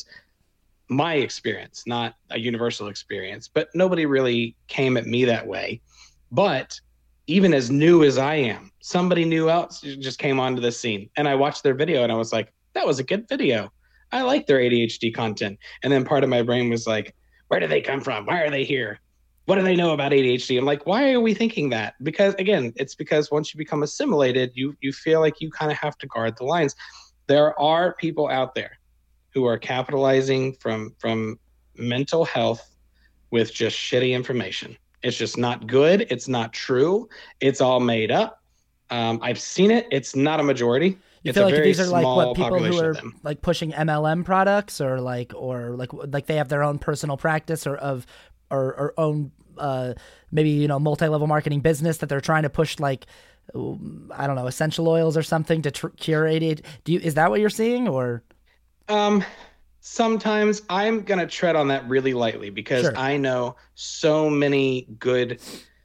my experience, not a universal experience. But nobody really came at me that way. But even as new as I am, somebody new else just came onto the scene, and I watched their video and I was like, that was a good video. I like their A D H D content. And then part of my brain was like, where do they come from? Why are they here? What do they know about A D H D? I'm like, why are we thinking that? Because again, it's because once you become assimilated, you you feel like you kind of have to guard the lines. There are people out there who are capitalizing from from mental health with just shitty information. It's just not good. It's not true. It's all made up. Um, I've seen it. It's not a majority. You it's feel a like very these are like small what people who are them. like pushing M L M products, or like or like like they have their own personal practice or of or, or own uh, maybe you know multi-level marketing business that they're trying to push, like I don't know, essential oils or something to tr- cure A D H D. Do you, is that what you're seeing, or? Um, sometimes I'm going to tread on that really lightly because sure. I know so many good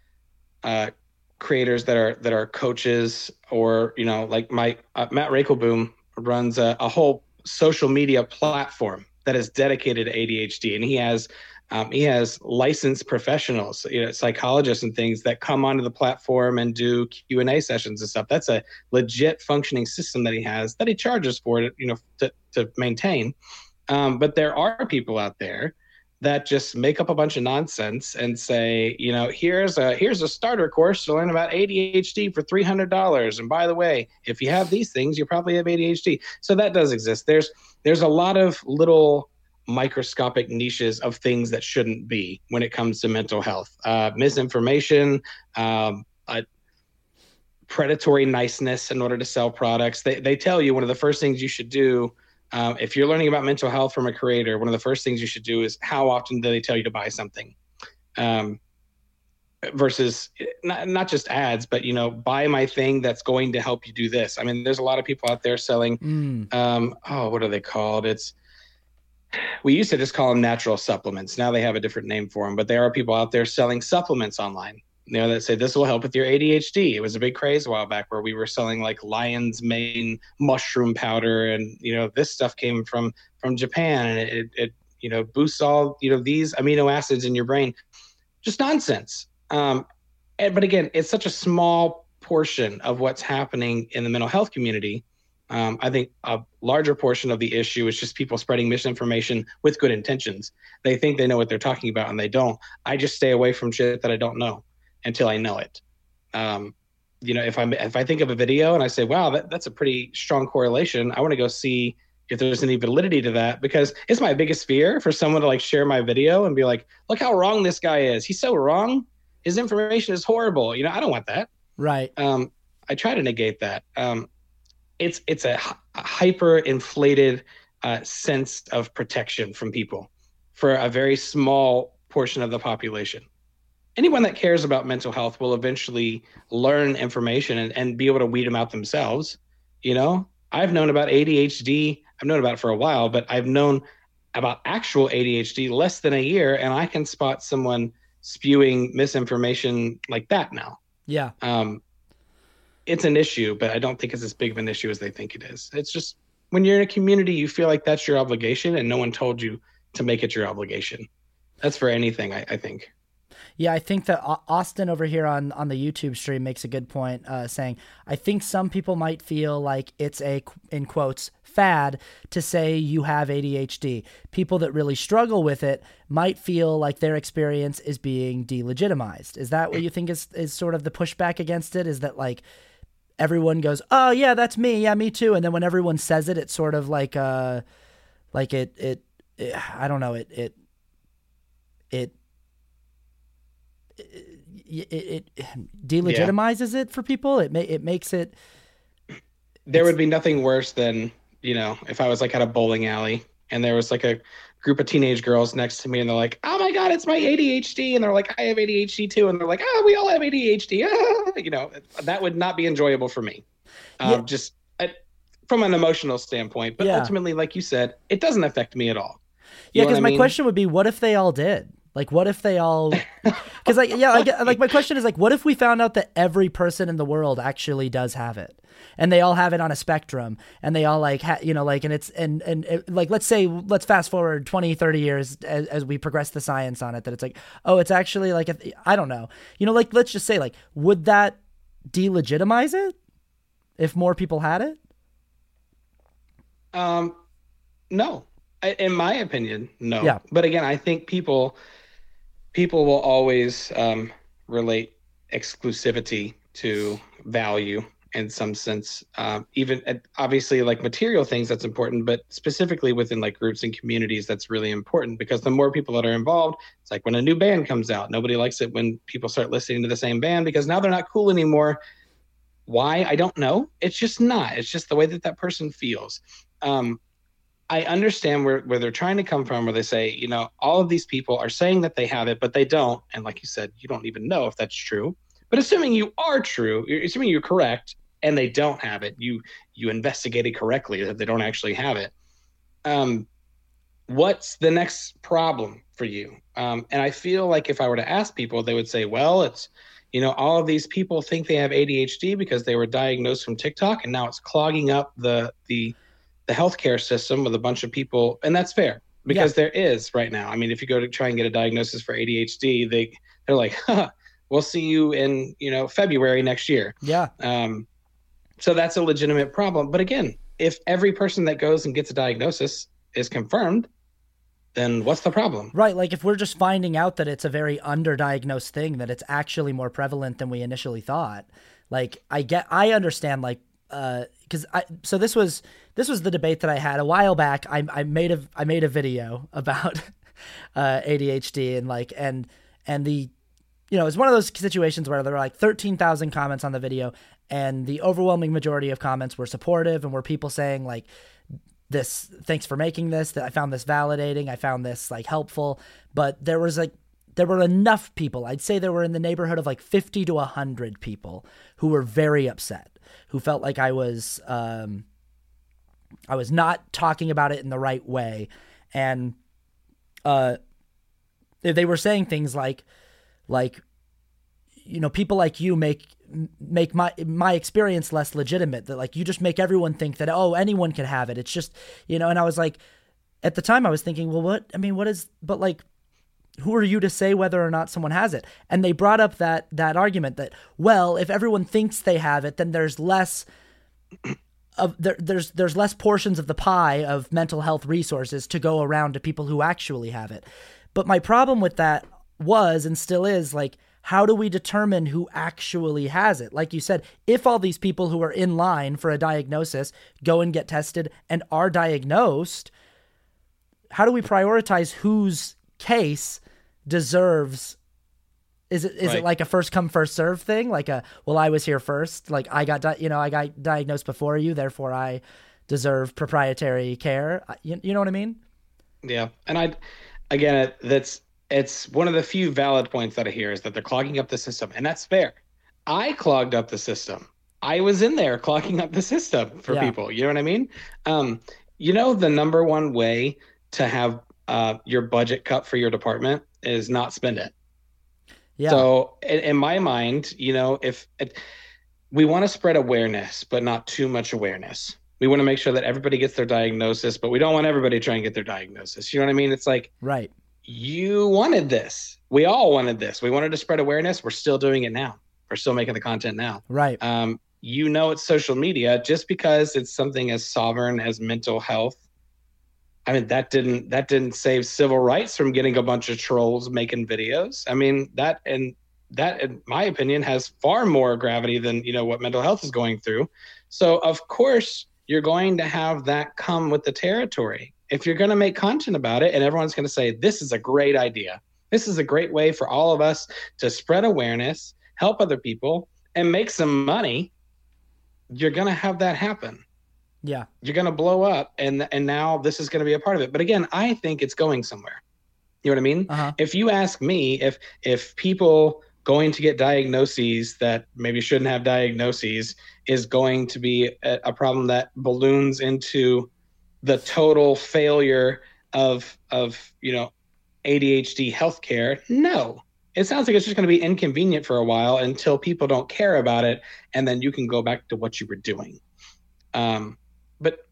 uh, creators that are that are coaches, or, you know, like my uh, Matt Rakelboom runs a, a whole social media platform that is dedicated to A D H D. And he has um, he has licensed professionals, you know, psychologists and things that come onto the platform and do Q and A sessions and stuff. That's a legit functioning system that he has that he charges for it, you know, to, to maintain. Um, but there are people out there that just make up a bunch of nonsense and say, you know, here's a here's a starter course to learn about A D H D for three hundred dollars. And by the way, if you have these things, you probably have A D H D. So that does exist. There's there's a lot of little microscopic niches of things that shouldn't be when it comes to mental health. Uh, misinformation, um, uh, predatory niceness in order to sell products. They they tell you one of the first things you should do Um, if you're learning about mental health from a creator, one of the first things you should do is how often do they tell you to buy something, um, versus not, not just ads, but, you know, buy my thing that's going to help you do this. I mean, there's a lot of people out there selling, mm. um, oh, what are they called? It's We used to just call them natural supplements. Now they have a different name for them, but there are people out there selling supplements online, you know, that say this will help with your A D H D. It was a big craze a while back where we were selling like lion's mane mushroom powder, and you know, this stuff came from from Japan, and it, it you know boosts all you know these amino acids in your brain. Just nonsense. Um, and, but again, it's such a small portion of what's happening in the mental health community. Um, I think a larger portion of the issue is just people spreading misinformation with good intentions. They think they know what they're talking about, and they don't. I just stay away from shit that I don't know until I know it. Um, you know, if I if I think of a video and I say, "Wow, that, that's a pretty strong correlation," I want to go see if there's any validity to that, because it's my biggest fear for someone to like share my video and be like, "Look how wrong this guy is. He's so wrong. His information is horrible." You know, I don't want that. Right. Um, I try to negate that. Um, It's it's a, a hyper inflated uh, sense of protection from people for a very small portion of the population. Anyone that cares about mental health will eventually learn information and, and be able to weed them out themselves. You know, I've known about A D H D. I've known about it for a while, but I've known about actual A D H D less than a year, and I can spot someone spewing misinformation like that now. Yeah. Um, It's an issue, but I don't think it's as big of an issue as they think it is. It's just when you're in a community, you feel like that's your obligation, and no one told you to make it your obligation. That's for anything, I, I think. Yeah, I think that Austin over here on, on the YouTube stream makes a good point, uh, saying, I think some people might feel like it's a, in quotes, fad to say you have A D H D. People that really struggle with it might feel like their experience is being delegitimized. Is that what you think is, is sort of the pushback against it? Is that like, everyone goes, "Oh yeah, that's me. Yeah, me too." And then when everyone says it, it's sort of like, uh, like it, it, it I don't know, it, it, it, it, it, it delegitimizes yeah. it for people. It may, it makes it. There would be nothing worse than, you know, if I was like at a bowling alley and there was like a group of teenage girls next to me and they're like, "Oh my God, it's my A D H D." And they're like, "I have A D H D too." And they're like, "Oh, we all have A D H D." Ah, you know, that would not be enjoyable for me. Um, yeah. Just uh, from an emotional standpoint. But yeah. ultimately, like you said, it doesn't affect me at all. You yeah, because my mean? question would be, what if they all did? Like, what if they all... Because, like, yeah, like, like my question is, like, what if we found out that every person in the world actually does have it? And they all have it on a spectrum, and they all, like, ha- you know, like, and it's, and, and, it, like, let's say, let's fast forward twenty, thirty years as, as we progress the science on it, that it's like, oh, it's actually, like, a, I don't know. You know, like, let's just say, like, would that delegitimize it if more people had it? Um, no. In my opinion, no. Yeah. But again, I think people... People will always um, relate exclusivity to value in some sense. Um, even obviously, like material things, that's important, but specifically within like groups and communities, that's really important, because the more people that are involved, it's like when a new band comes out, nobody likes it when people start listening to the same band because now they're not cool anymore. Why? I don't know. It's just not. It's just the way that that person feels. Um, I understand where, where they're trying to come from, where they say, you know, all of these people are saying that they have it, but they don't. And like you said, you don't even know if that's true. But assuming you are true, assuming you're correct, and they don't have it, you you investigated correctly that they don't actually have it. Um, what's the next problem for you? Um, and I feel like if I were to ask people, they would say, well, it's, you know, all of these people think they have A D H D because they were diagnosed from TikTok, and now it's clogging up the the the healthcare system with a bunch of people. And that's fair, because yeah. there is right now. I mean, if you go to try and get a diagnosis for A D H D, they, they're like, huh, we'll see you in, you know, February next year. Yeah. Um, so that's a legitimate problem. But again, if every person that goes and gets a diagnosis is confirmed, then what's the problem? Right. Like if we're just finding out that it's a very underdiagnosed thing, that it's actually more prevalent than we initially thought. Like I get, I understand, like, uh, cause I, so this was, this was the debate that I had a while back. I, I made a, I made a video about, uh, A D H D and like, and, and the, you know, it's one of those situations where there were like thirteen thousand comments on the video, and the overwhelming majority of comments were supportive and were people saying like, this, thanks for making this, that I found this validating, I found this like helpful. But there was like, there were enough people, I'd say there were in the neighborhood of like fifty to a hundred people who were very upset, who felt like I was, um, I was not talking about it in the right way. And uh, they were saying things like, like, you know, people like you make make my my experience less legitimate. That like you just make everyone think that, oh, anyone can have it. It's just, you know. And I was like, at the time, I was thinking, well, what? I mean, what is? But like, who are you to say whether or not someone has it? And they brought up that that argument that, well, if everyone thinks they have it, then there's less of there, there's there's less portions of the pie of mental health resources to go around to people who actually have it. But my problem with that was and still is like, how do we determine who actually has it? Like you said, if all these people who are in line for a diagnosis go and get tested and are diagnosed, how do we prioritize whose case deserves? Is it is Right. it like a first come first serve thing? Like a, well, I was here first. Like I got di- you know I got diagnosed before you, therefore I deserve proprietary care. You, you know what I mean? Yeah. And I, again, it, that's, it's one of the few valid points that I hear is that they're clogging up the system, and that's fair. I clogged up the system. I was in there clogging up the system for Yeah. people. You know what I mean? Um, you know, the number one way to have uh, your budget cut for your department is not spend it. Yeah. So in, in my mind, you know, if it, we want to spread awareness, but not too much awareness. We want to make sure that everybody gets their diagnosis, but we don't want everybody to try and get their diagnosis. You know what I mean? It's like, right. you wanted this. We all wanted this. We wanted to spread awareness. We're still doing it now. We're still making the content now. Right. Um, you know, it's social media. Just because it's something as sovereign as mental health, I mean, that didn't that didn't save civil rights from getting a bunch of trolls making videos. I mean, that and that, in my opinion, has far more gravity than, you know, what mental health is going through. So, of course, you're going to have that come with the territory. If you're going to make content about it and everyone's going to say, this is a great idea, this is a great way for all of us to spread awareness, help other people, and make some money, you're going to have that happen. Yeah. You're going to blow up, and and now this is going to be a part of it. But again, I think it's going somewhere. You know what I mean? Uh-huh. If you ask me, if if people going to get diagnoses that maybe shouldn't have diagnoses is going to be a, a problem that balloons into the total failure of of you know A D H D healthcare, no. It sounds like it's just going to be inconvenient for a while until people don't care about it, and then you can go back to what you were doing. Um, but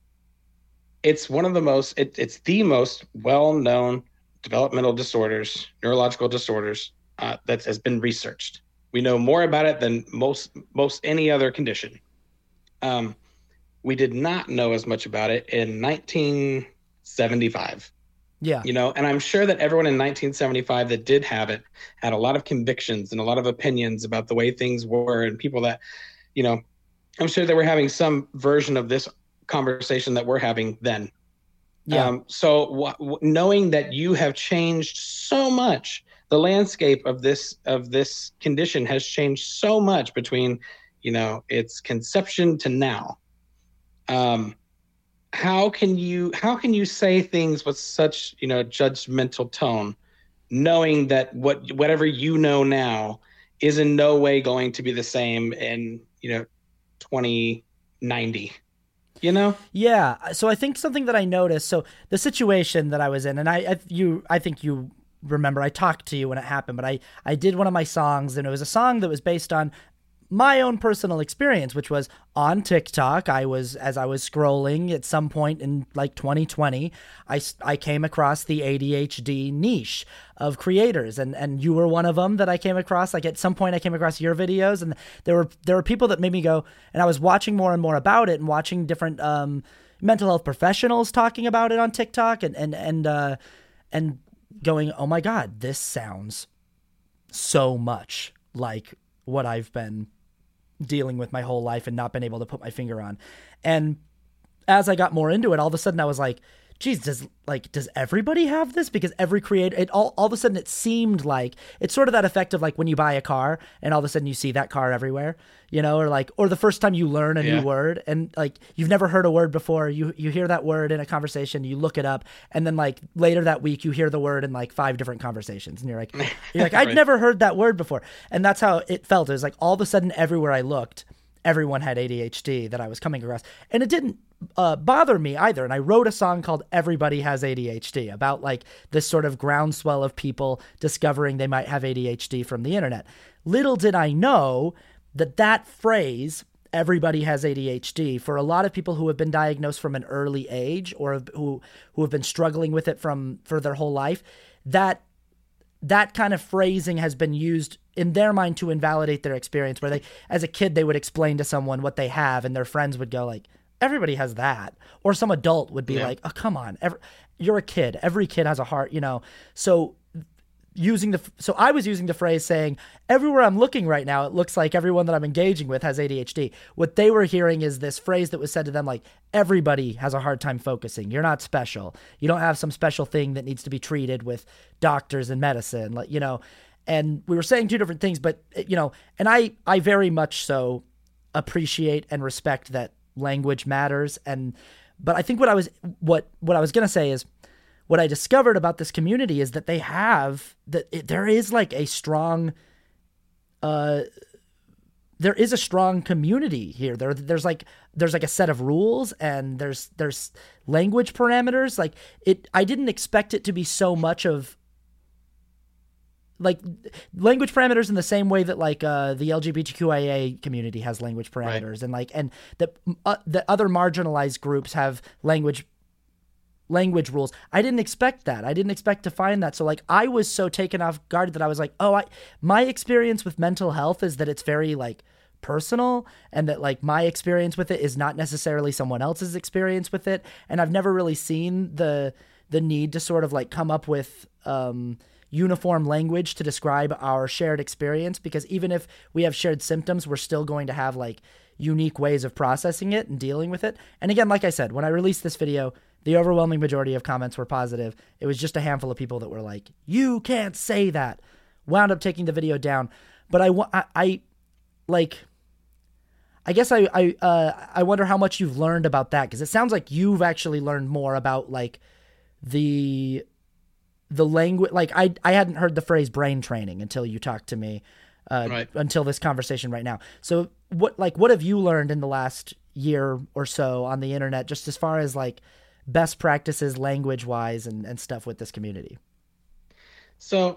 it's one of the most, it, it's the most well-known developmental disorders, neurological disorders uh, that has been researched. We know more about it than most most any other condition. Um, we did not know as much about it in nineteen seventy-five. Yeah. You know, and I'm sure that everyone in nineteen seventy-five that did have it had a lot of convictions and a lot of opinions about the way things were, and people that, you know, I'm sure they were having some version of this conversation that we're having then. Yeah. Um, so w- w- knowing that you have changed so much, the landscape of this of this condition has changed so much between, you know, its conception to now. Um, how can you how can you say things with such, you know, judgmental tone, knowing that what whatever you know now is in no way going to be the same in, you know, twenty ninety? You know? Yeah. So I think something that I noticed, so the situation that I was in, and I, I you, I think you remember, I talked to you when it happened, but I, I did one of my songs, and it was a song that was based on my own personal experience, which was on TikTok. I was, as I was scrolling at some point in like twenty twenty, I, I came across the A D H D niche of creators, and, and you were one of them that I came across. Like at some point I came across your videos, and there were, there were people that made me go, and I was watching more and more about it and watching different, um, mental health professionals talking about it on TikTok, and, and, and, uh, and going, oh my God, this sounds so much like what I've been dealing with my whole life and not been able to put my finger on. And as I got more into it, all of a sudden I was like, geez, does like, does everybody have this? Because every creator, it all, all of a sudden it seemed like it's sort of that effect of like when you buy a car and all of a sudden you see that car everywhere, you know, or like, or the first time you learn a Yeah. new word and like, you've never heard a word before. You, you hear that word in a conversation, you look it up. And then like later that week, you hear the word in like five different conversations and you're like, you're like, I'd Right. never heard that word before. And that's how it felt. It was like all of a sudden everywhere I looked, everyone had A D H D that I was coming across. And it didn't uh, bother me either. And I wrote a song called Everybody Has A D H D about like this sort of groundswell of people discovering they might have A D H D from the internet. Little did I know that that phrase, everybody has A D H D, for a lot of people who have been diagnosed from an early age or have, who who have been struggling with it from for their whole life, that that kind of phrasing has been used in their mind to invalidate their experience, where they, as a kid, they would explain to someone what they have and their friends would go like, everybody has that. Or some adult would be yeah. like, oh, come on. Every, you're a kid. Every kid has a heart, you know? So using the, so I was using the phrase saying, everywhere I'm looking right now, it looks like everyone that I'm engaging with has A D H D. What they were hearing is this phrase that was said to them like, everybody has a hard time focusing. You're not special. You don't have some special thing that needs to be treated with doctors and medicine, like, you know. And we were saying two different things, but, you know, and I, I very much so appreciate and respect that language matters. And, but I think what I was, what, what I was going to say is what I discovered about this community is that they have, that it, there is like a strong, uh, there is a strong community here. There, there's like, there's like a set of rules and there's, there's language parameters. Like it, I didn't expect it to be so much of, like language parameters in the same way that like uh, the L G B T Q I A community has language parameters, right. and like and that uh, the other marginalized groups have language language rules. I didn't expect that. I didn't expect to find that. So like I was so taken off guard that I was like, oh, I my experience with mental health is that it's very like personal, and that like my experience with it is not necessarily someone else's experience with it, and I've never really seen the the need to sort of like come up with um uniform language to describe our shared experience, because even if we have shared symptoms, we're still going to have like unique ways of processing it and dealing with it. And again, like I said, when I released this video, the overwhelming majority of comments were positive. It was just a handful of people that were like, you can't say that. Wound up taking the video down. But I, I, I like, I guess I, I, uh, I wonder how much you've learned about that, because it sounds like you've actually learned more about like the the language. Like I, I hadn't heard the phrase brain training until you talked to me, uh, right. until this conversation right now. So what, like, what have you learned in the last year or so on the internet, just as far as like best practices, language wise and, and stuff with this community? So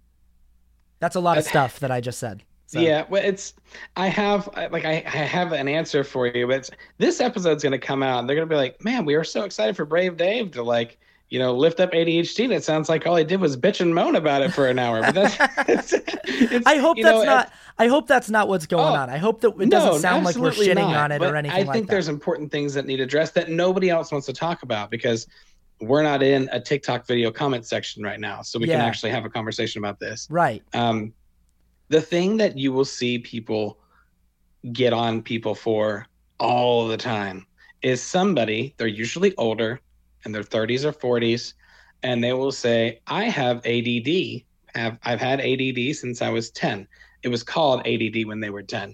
that's a lot of uh, stuff that I just said. So. Yeah, well, it's, I have, like, I, I have an answer for you, but it's, this episode's going to come out and they're going to be like, man, we were so excited for Brave Dave to like, you know, lift up A D H D, and it sounds like all he did was bitch and moan about it for an hour. But that's, it's, it's, I hope that's know, not. I hope that's not what's going oh, on. I hope that it doesn't no, sound like we're shitting not, on it or anything like that. I think there's important things that need addressed that nobody else wants to talk about, because we're not in a TikTok video comment section right now, so we yeah. can actually have a conversation about this. Right. Um, the thing that you will see people get on people for all the time is somebody, they're usually older, in their thirties or forties, and they will say, I have A D D. Have, I've had A D D since I was ten. It was called A D D when they were ten.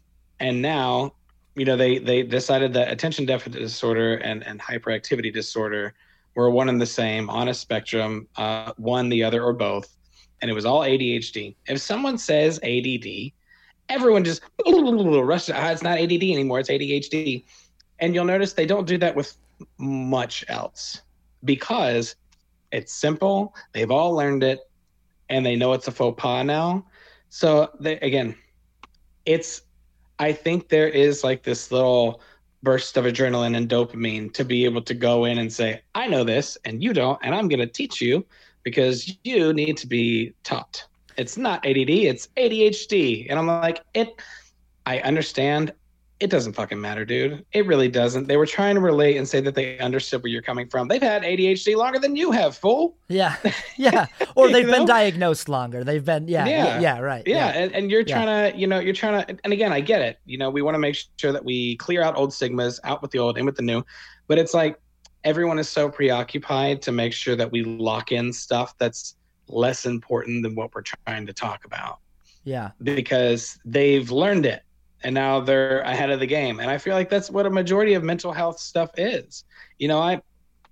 And now, you know, they, they decided that attention deficit disorder and, and hyperactivity disorder were one and the same on a spectrum, uh, one, the other, or both. And it was all A D H D. If someone says A D D, everyone just rushes, ah, it's not A D D anymore, it's A D H D. And you'll notice they don't do that with much else, because it's simple. They've all learned it, and they know it's a faux pas now. So they, again, it's, I think there is like this little burst of adrenaline and dopamine to be able to go in and say, I know this and you don't, and I'm going to teach you because you need to be taught. It's not A D D, it's A D H D. And I'm like, it, I understand. It doesn't fucking matter, dude. It really doesn't. They were trying to relate and say that they understood where you're coming from. They've had A D H D longer than you have, fool. Yeah, yeah. Or they've been know? diagnosed longer. They've been, yeah, yeah, yeah, yeah right. Yeah, yeah. And, and you're yeah. trying to, you know, you're trying to, and again, I get it. You know, we want to make sure that we clear out old stigmas, out with the old, in with the new. But it's like everyone is so preoccupied to make sure that we lock in stuff that's less important than what we're trying to talk about. Yeah. Because they've learned it. And now they're ahead of the game. And I feel like that's what a majority of mental health stuff is. You know, I,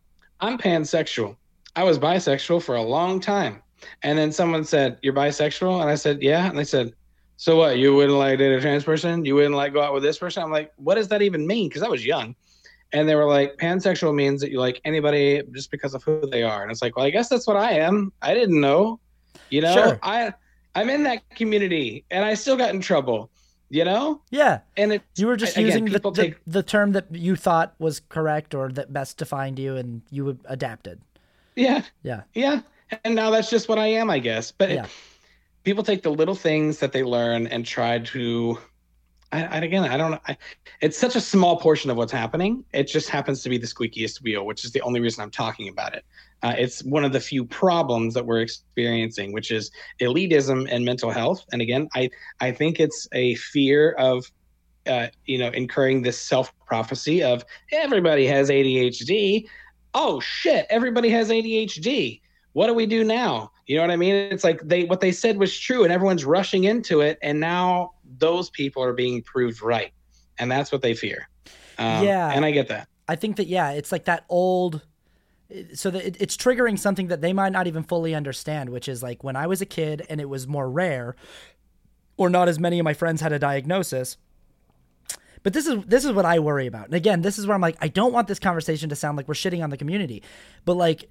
I'm pansexual. I was bisexual for a long time. And then someone said, you're bisexual? And I said, yeah. And they said, so what? You wouldn't like date a trans person? You wouldn't like go out with this person? I'm like, what does that even mean? Because I was young. And they were like, pansexual means that you like anybody just because of who they are. And it's like, well, I guess that's what I am. I didn't know. You know, Sure. I I'm in that community and I still got in trouble, you know? Yeah. And it You were just again, using the, people the, take the term that you thought was correct or that best defined you, and you adapted. yeah, Yeah. yeah. And now that's just what I am, I guess. But Yeah. it, people take the little things that they learn and try to I, I again, I don't know. I, it's such a small portion of what's happening. It just happens to be the squeakiest wheel, which is the only reason I'm talking about it. Uh, it's one of the few problems that we're experiencing, which is elitism and mental health. And again, I I think it's a fear of, uh, you know, incurring this self prophecy of everybody has A D H D. Oh shit, everybody has A D H D. What do we do now? You know what I mean? It's like they what they said was true and everyone's rushing into it. And now those people are being proved right. And that's what they fear. Um, Yeah. And I get that. I think that, yeah, it's like that old, so that it, it's triggering something that they might not even fully understand, which is like when I was a kid and it was more rare or not as many of my friends had a diagnosis. But this is this is what I worry about. And again, this is where I'm like, I don't want this conversation to sound like we're shitting on the community. But like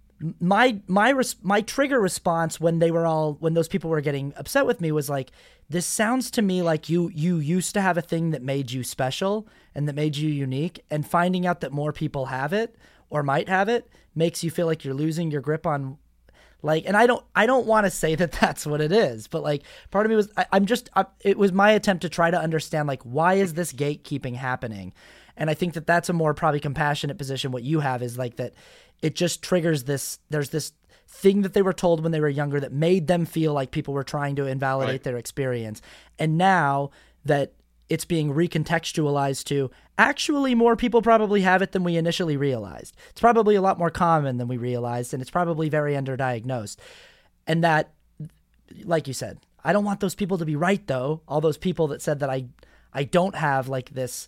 my my res- my trigger response when they were all when those people were getting upset with me was like, this sounds to me like you you used to have a thing that made you special and that made you unique, and finding out that more people have it or might have it makes you feel like you're losing your grip on, like, and I don't I don't want to say that that's what it is, but like part of me was I, I'm just I, it was my attempt to try to understand, like, why is this gatekeeping happening? And I think that that's a more probably compassionate position. What you have is like that it just triggers this, there's this thing that they were told when they were younger that made them feel like people were trying to invalidate Right. their experience. And now that it's being recontextualized to actually more people probably have it than we initially realized. It's probably a lot more common than we realized, and it's probably very underdiagnosed. And that, like you said, I don't want those people to be right though. All those people that said that I, I don't have like this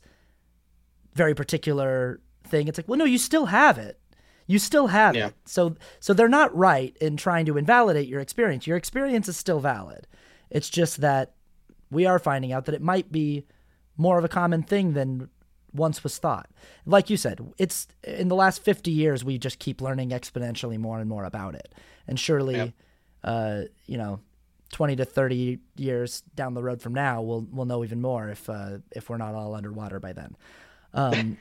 very particular thing. It's like, well, no, you still have it. You still have Yeah. it. So so they're not right in trying to invalidate your experience. Your experience is still valid. It's just that we are finding out that it might be more of a common thing than once was thought. Like you said, it's in the last fifty years, we just keep learning exponentially more and more about it. And surely, Yeah. uh, you know, twenty to thirty years down the road from now, we'll we'll know even more if uh, if we're not all underwater by then. Um,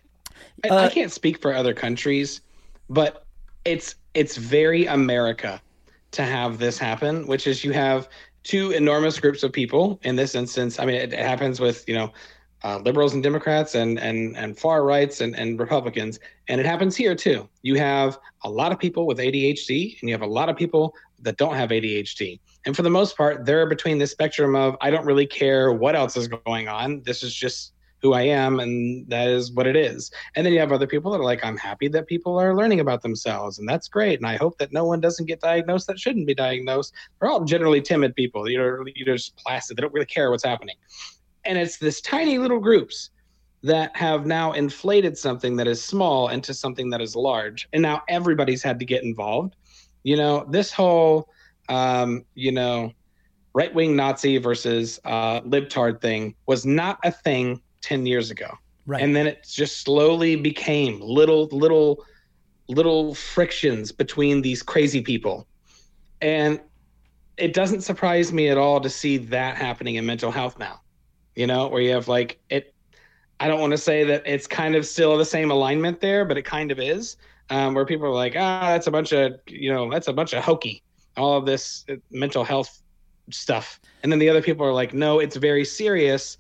I, Uh, I can't speak for other countries, but it's it's very America to have this happen, which is you have two enormous groups of people. In this instance, I mean, it, it happens with, you know, uh, liberals and Democrats and and and far rights and, and Republicans, and it happens here too. You have a lot of people with A D H D, and you have a lot of people that don't have A D H D. And for the most part, they're between the spectrum of I don't really care what else is going on. This is just who I am, and that is what it is. And then you have other people that are like, I'm happy that people are learning about themselves, and that's great. And I hope that no one doesn't get diagnosed that shouldn't be diagnosed. They're all generally timid people. You're, you're just placid. They don't really care what's happening. And it's this tiny little groups that have now inflated something that is small into something that is large. And now everybody's had to get involved. You know, this whole, um, you know, right-wing Nazi versus uh, libtard thing was not a thing ten years ago. right. And then it just slowly became little, little, little frictions between these crazy people. And it doesn't surprise me at all to see that happening in mental health now, you know, where you have like it. I don't want to say that it's kind of still the same alignment there, but it kind of is, um, where people are like, ah, that's a bunch of, you know, that's a bunch of hokey, all of this uh, mental health stuff. And then the other people are like, no, it's very serious.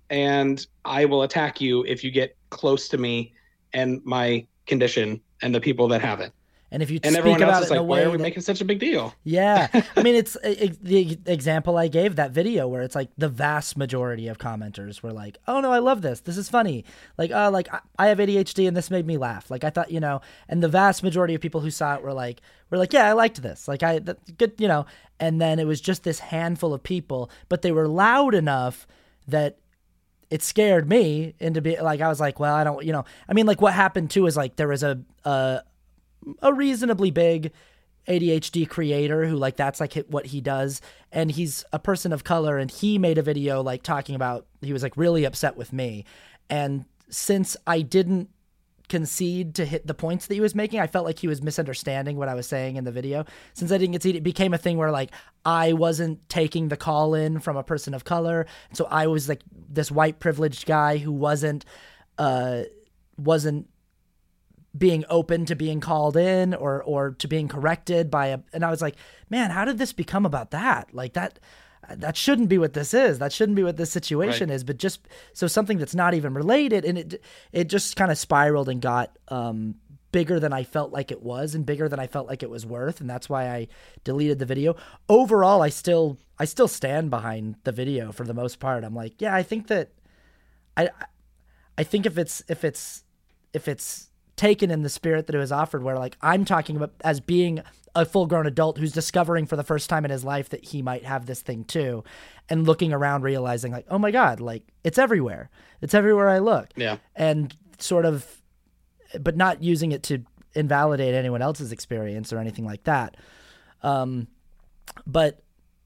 And I will attack you if you get close to me and my condition and the people that have it. And if you And speak everyone about else is it in like, a why way are we that- making such a big deal? Yeah. I mean, it's it, the example I gave, that video where it's like the vast majority of commenters were like, oh no, I love this. This is funny. Like, oh, like I- I have A D H D and this made me laugh. Like I thought, you know, and the vast majority of people who saw it were like, were like, yeah, I liked this. Like I, that, good, you know, and then it was just this handful of people, but they were loud enough that it scared me into be like, I was like, well, I don't, you know, I mean, like what happened too is like, there was a, a, a reasonably big A D H D creator who like that's like what he does, and he's a person of color, and he made a video like talking about he was like really upset with me, and since I didn't concede to hit the points that he was making, I felt like he was misunderstanding what I was saying in the video. Since I didn't concede, it became a thing where like I wasn't taking the call in from a person of color, so I was like this white privileged guy who wasn't uh wasn't being open to being called in or or to being corrected by a, and I was like, man, how did this become about that? Like that that shouldn't be what this is. That shouldn't be what this situation right. is. But just so something that's not even related, and it it just kind of spiraled and got um bigger than I felt like it was, and bigger than I felt like it was worth, and that's why I deleted the video. Overall, I still I still stand behind the video for the most part. I'm like, yeah, I think that I I think if it's if it's if it's taken in the spirit that it was offered, where like I'm talking about as being a full-grown adult who's discovering for the first time in his life that he might have this thing too, and looking around realizing like, oh my God, like it's everywhere. It's everywhere I look. Yeah. And sort of, but not using it to invalidate anyone else's experience or anything like that. Um, but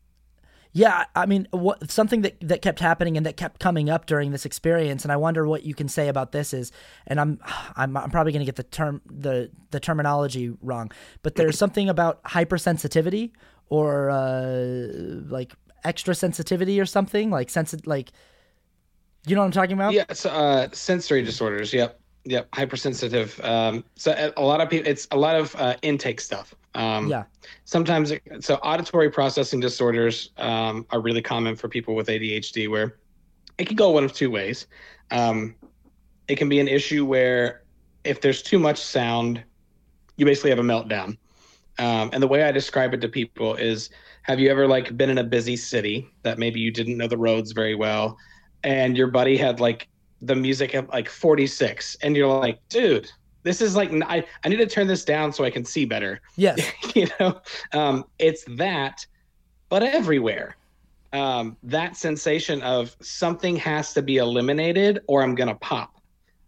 yeah, I mean, what, something that, that kept happening and that kept coming up during this experience, and I wonder what you can say about this is, and I'm I'm, I'm probably going to get the term the the terminology wrong, but there's something about hypersensitivity or uh, like extra sensitivity or something like sensi- like you know what I'm talking about? Yeah, it's uh, sensory disorders. Yep, yep, hypersensitive. Um, so a lot of people, it's a lot of uh, intake stuff. Um, yeah. Sometimes, it, so auditory processing disorders um, are really common for people with A D H D, where it can go one of two ways. Um, it can be an issue where if there's too much sound, you basically have a meltdown. Um, and the way I describe it to people is, have you ever like been in a busy city that maybe you didn't know the roads very well, and your buddy had like the music at like forty-six, and you're like, dude, this is like, I, I need to turn this down so I can see better. Yes. you know, um, it's that, but everywhere. Um, that sensation of something has to be eliminated or I'm going to pop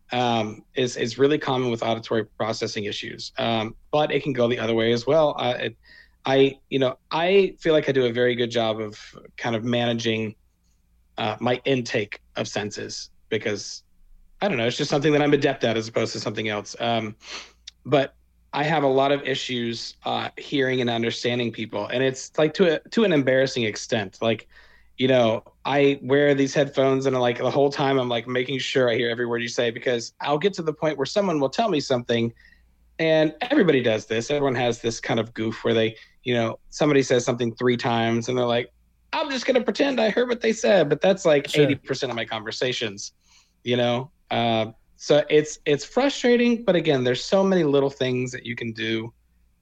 um, is, is really common with auditory processing issues. Um, but it can go the other way as well. Uh, it, I, you know, I feel like I do a very good job of kind of managing uh, my intake of senses, because I don't know, it's just something that I'm adept at as opposed to something else. Um, but I have a lot of issues uh, hearing and understanding people. And it's like to a, to an embarrassing extent. Like, you know, I wear these headphones and like the whole time I'm like making sure I hear every word you say, because I'll get to the point where someone will tell me something, and everybody does this. Everyone has this kind of goof where they, you know, somebody says something three times and they're like, I'm just going to pretend I heard what they said. But that's like sure. eighty percent of my conversations, you know? Uh, so it's it's frustrating, but again, there's so many little things that you can do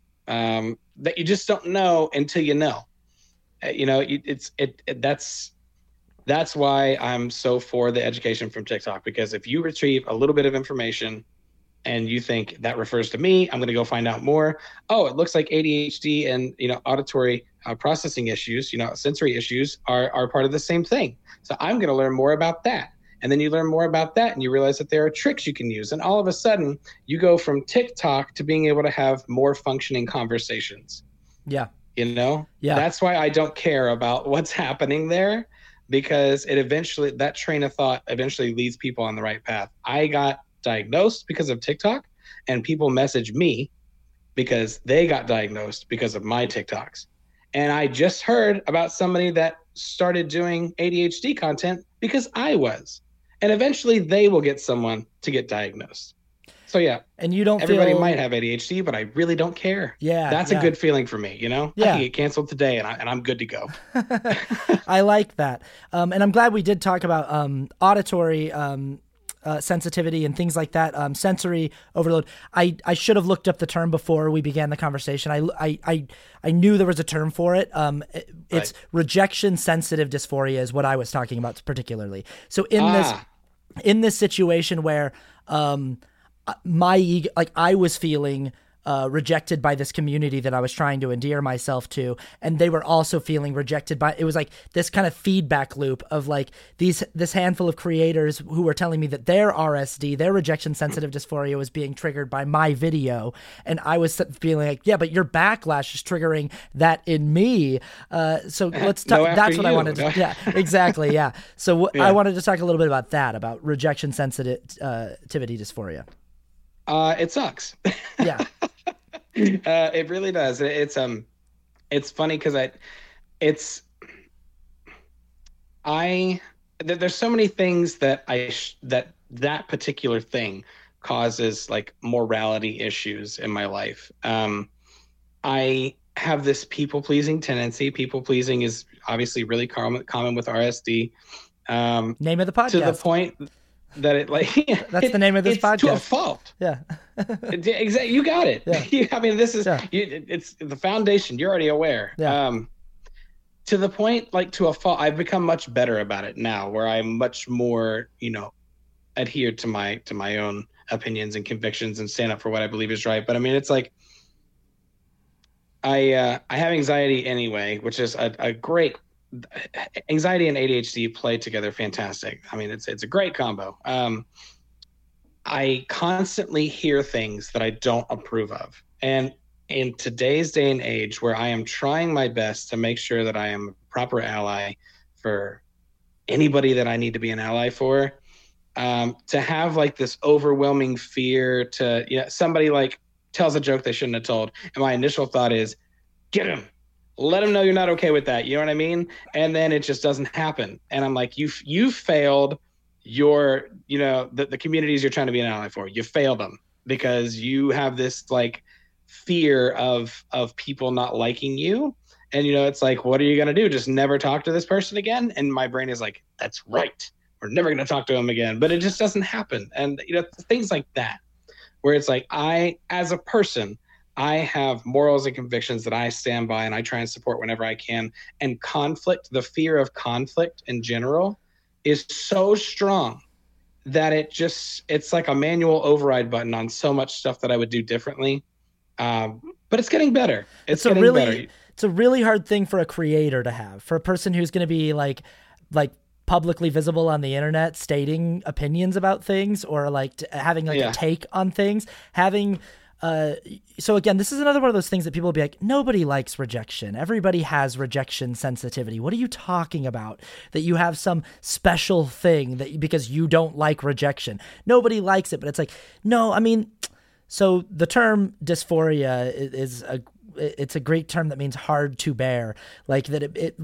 um, that you just don't know until you know. Uh, you know, it, it's it, it that's that's why I'm so for the education from TikTok, because if you retrieve a little bit of information and you think that refers to me, I'm going to go find out more. Oh, it looks like A D H D and you know auditory uh, processing issues, you know, sensory issues are are part of the same thing. So I'm going to learn more about that. And then you learn more about that and you realize that there are tricks you can use. And all of a sudden you go from TikTok to being able to have more functioning conversations. Yeah. You know, yeah. That's why I don't care about what's happening there, because it eventually, that train of thought eventually leads people on the right path. I got diagnosed because of TikTok, and people message me because they got diagnosed because of my TikToks. And I just heard about somebody that started doing A D H D content because I was. And eventually they will get someone to get diagnosed. So yeah. And you don't everybody feel... might have A D H D, but I really don't care. Yeah. That's yeah. a good feeling for me, you know? Yeah. I can get canceled today and, I, and I'm good to go. I like that. Um, and I'm glad we did talk about um, auditory um, uh, sensitivity and things like that, um, sensory overload. I, I should have looked up the term before we began the conversation. I, I, I, I knew there was a term for it. Um, it it's right. Rejection sensitive dysphoria is what I was talking about particularly. So in ah. this in this situation where um, my ego, like I was feeling uh, rejected by this community that I was trying to endear myself to, and they were also feeling rejected by. It was like this kind of feedback loop of like these this handful of creators who were telling me that their R S D, their rejection sensitive dysphoria, was being triggered by my video, and I was feeling like, yeah, but your backlash is triggering that in me. Uh, so let's talk. No, that's what you. I wanted to. Yeah, exactly. Yeah. So w- yeah. I wanted to talk a little bit about that, about rejection sensitivity dysphoria. Uh, it sucks. Yeah. uh, it really does. It, it's um, it's funny because I, it's, I. Th- there's so many things that I sh- that that particular thing causes like morality issues in my life. Um, I have this people pleasing tendency. People pleasing is obviously really common common with R S D. Um, Name of the podcast. To the point that it like that's it, the name of this it's podcast. To a fault. Yeah. Exactly. You got it. Yeah. I mean, this is yeah. you, it's the foundation. You're already aware. Yeah. Um, to the point, like to a fault. I've become much better about it now, where I'm much more, you know, adhered to my to my own opinions and convictions and stand up for what I believe is right. But I mean, it's like I uh, I have anxiety anyway, which is a, a great anxiety and A D H D play together fantastic. I mean, it's it's a great combo. Um, I constantly hear things that I don't approve of, and in today's day and age, where I am trying my best to make sure that I am a proper ally for anybody that I need to be an ally for, um, to have like this overwhelming fear to, you know, somebody like tells a joke they shouldn't have told, and my initial thought is, get him. Let them know you're not okay with that. You know what I mean? And then it just doesn't happen. And I'm like, you've, you've failed your, you know, the, the communities you're trying to be an ally for. You failed them because you have this like fear of, of people not liking you. And, you know, it's like, what are you going to do? Just never talk to this person again? And my brain is like, that's right. We're never going to talk to them again. But it just doesn't happen. And, you know, things like that, where it's like, I, as a person, I have morals and convictions that I stand by and I try and support whenever I can. And conflict, the fear of conflict in general, is so strong that it just, it's like a manual override button on so much stuff that I would do differently. Um, but it's getting better. It's, it's a getting really, better. It's a really hard thing for a creator to have, for a person who's going to be like, like publicly visible on the internet, stating opinions about things, or like t- having like yeah. a take on things, having, Uh, so again, this is another one of those things that people will be like, nobody likes rejection. Everybody has rejection sensitivity. What are you talking about? That you have some special thing that because you don't like rejection. Nobody likes it, but it's like, no, I mean, so the term dysphoria is, is a, it's a great term that means hard to bear. Like that it, it,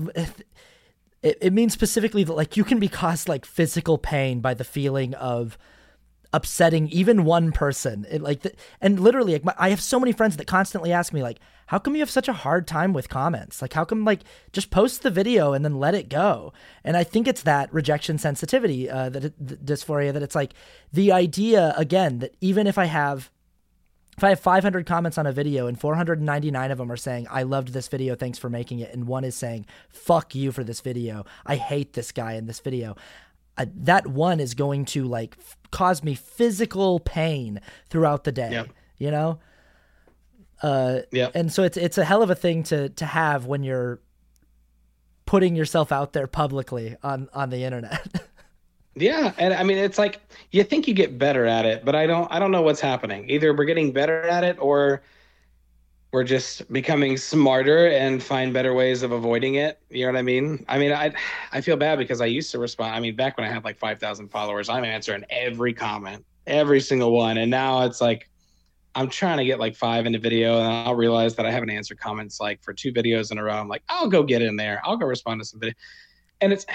it, it means specifically that like you can be caused like physical pain by the feeling of upsetting even one person. It like, the, and literally like my, I have so many friends that constantly ask me like, how come you have such a hard time with comments? Like, how come like just post the video and then let it go? And I think it's that rejection sensitivity, uh, that it, the dysphoria, that it's like the idea again, that even if I have, if I have five hundred comments on a video and four hundred ninety-nine of them are saying, I loved this video, thanks for making it. And one is saying, fuck you for this video. I hate this guy in this video. Uh, that one is going to like f- cause me physical pain throughout the day, yep. you know? Uh, yeah. And so it's, it's a hell of a thing to, to have when you're putting yourself out there publicly on, on the internet. Yeah. And I mean, it's like, you think you get better at it, but I don't, I don't know what's happening. Either we're getting better at it or we're just becoming smarter and find better ways of avoiding it. You know what I mean? I mean, I I feel bad because I used to respond. I mean, back when I had like five thousand followers, I'm answering every comment, every single one. And now it's like, I'm trying to get like five in a video and I'll realize that I haven't answered comments like for two videos in a row. I'm like, I'll go get in there. I'll go respond to some video. And it's,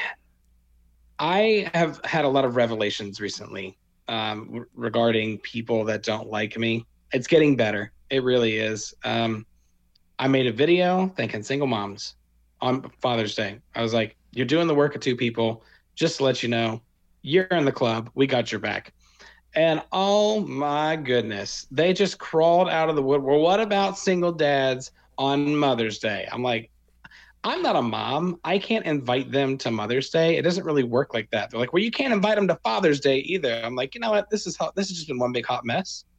I have had a lot of revelations recently um, regarding people that don't like me. It's getting better. It really is. Um, I made a video thanking single moms on Father's Day. I was like, you're doing the work of two people. Just to let you know, you're in the club. We got your back. And oh my goodness, they just crawled out of the wood. Well, what about single dads on Mother's Day? I'm like, I'm not a mom. I can't invite them to Mother's Day. It doesn't really work like that. They're like, well, you can't invite them to Father's Day either. I'm like, you know what? This is hot. This has just been one big hot mess.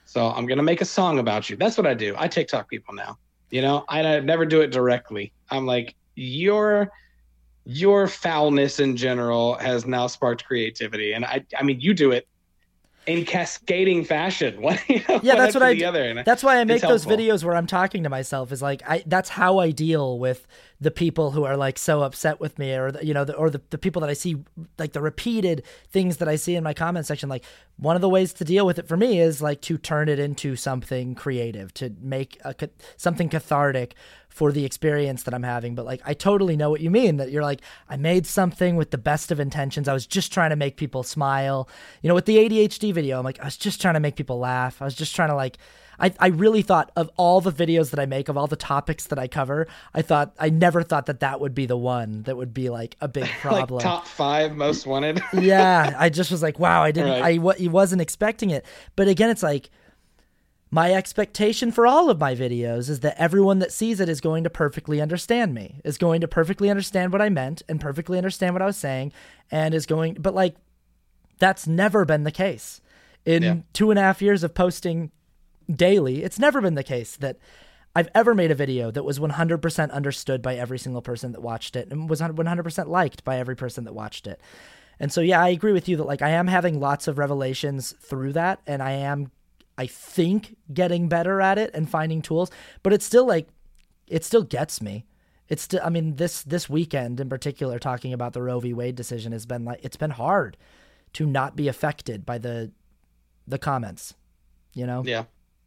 So I'm going to make a song about you. That's what I do. I TikTok people now, you know, I, I never do it directly. I'm like, your, your foulness in general has now sparked creativity. And I, I mean, you do it in cascading fashion. One, you know, yeah, that's what I do. Other, that's why I make those helpful. videos where I'm talking to myself is like, I, that's how I deal with the people who are like so upset with me, or, the, you know, the, or the, the people that I see, like the repeated things that I see in my comment section. Like, one of the ways to deal with it for me is like to turn it into something creative, to make a, something cathartic for the experience that I'm having. But like, I totally know what you mean, that you're like, I made something with the best of intentions. I was just trying to make people smile. You know, with the A D H D video, I'm like, I was just trying to make people laugh. I was just trying to like, I, I really thought of all the videos that I make, of all the topics that I cover, I thought, I never thought that that would be the one that would be like a big problem. Like top five most wanted. Yeah. I just was like, wow, I didn't, right. I, I wasn't expecting it. But again, it's like, my expectation for all of my videos is that everyone that sees it is going to perfectly understand me, is going to perfectly understand what I meant and perfectly understand what I was saying, and is going, but like, that's never been the case. In yeah. two and a half years of posting daily, it's never been the case that I've ever made a video that was one hundred percent understood by every single person that watched it and was one hundred percent liked by every person that watched it. And so, yeah, I agree with you that like I am having lots of revelations through that, and I am, I think, getting better at it and finding tools, but it's still like, it still gets me. It's still, I mean, this, this weekend in particular, talking about the Roe v. Wade decision has been like, it's been hard to not be affected by the, the comments, you know? Yeah.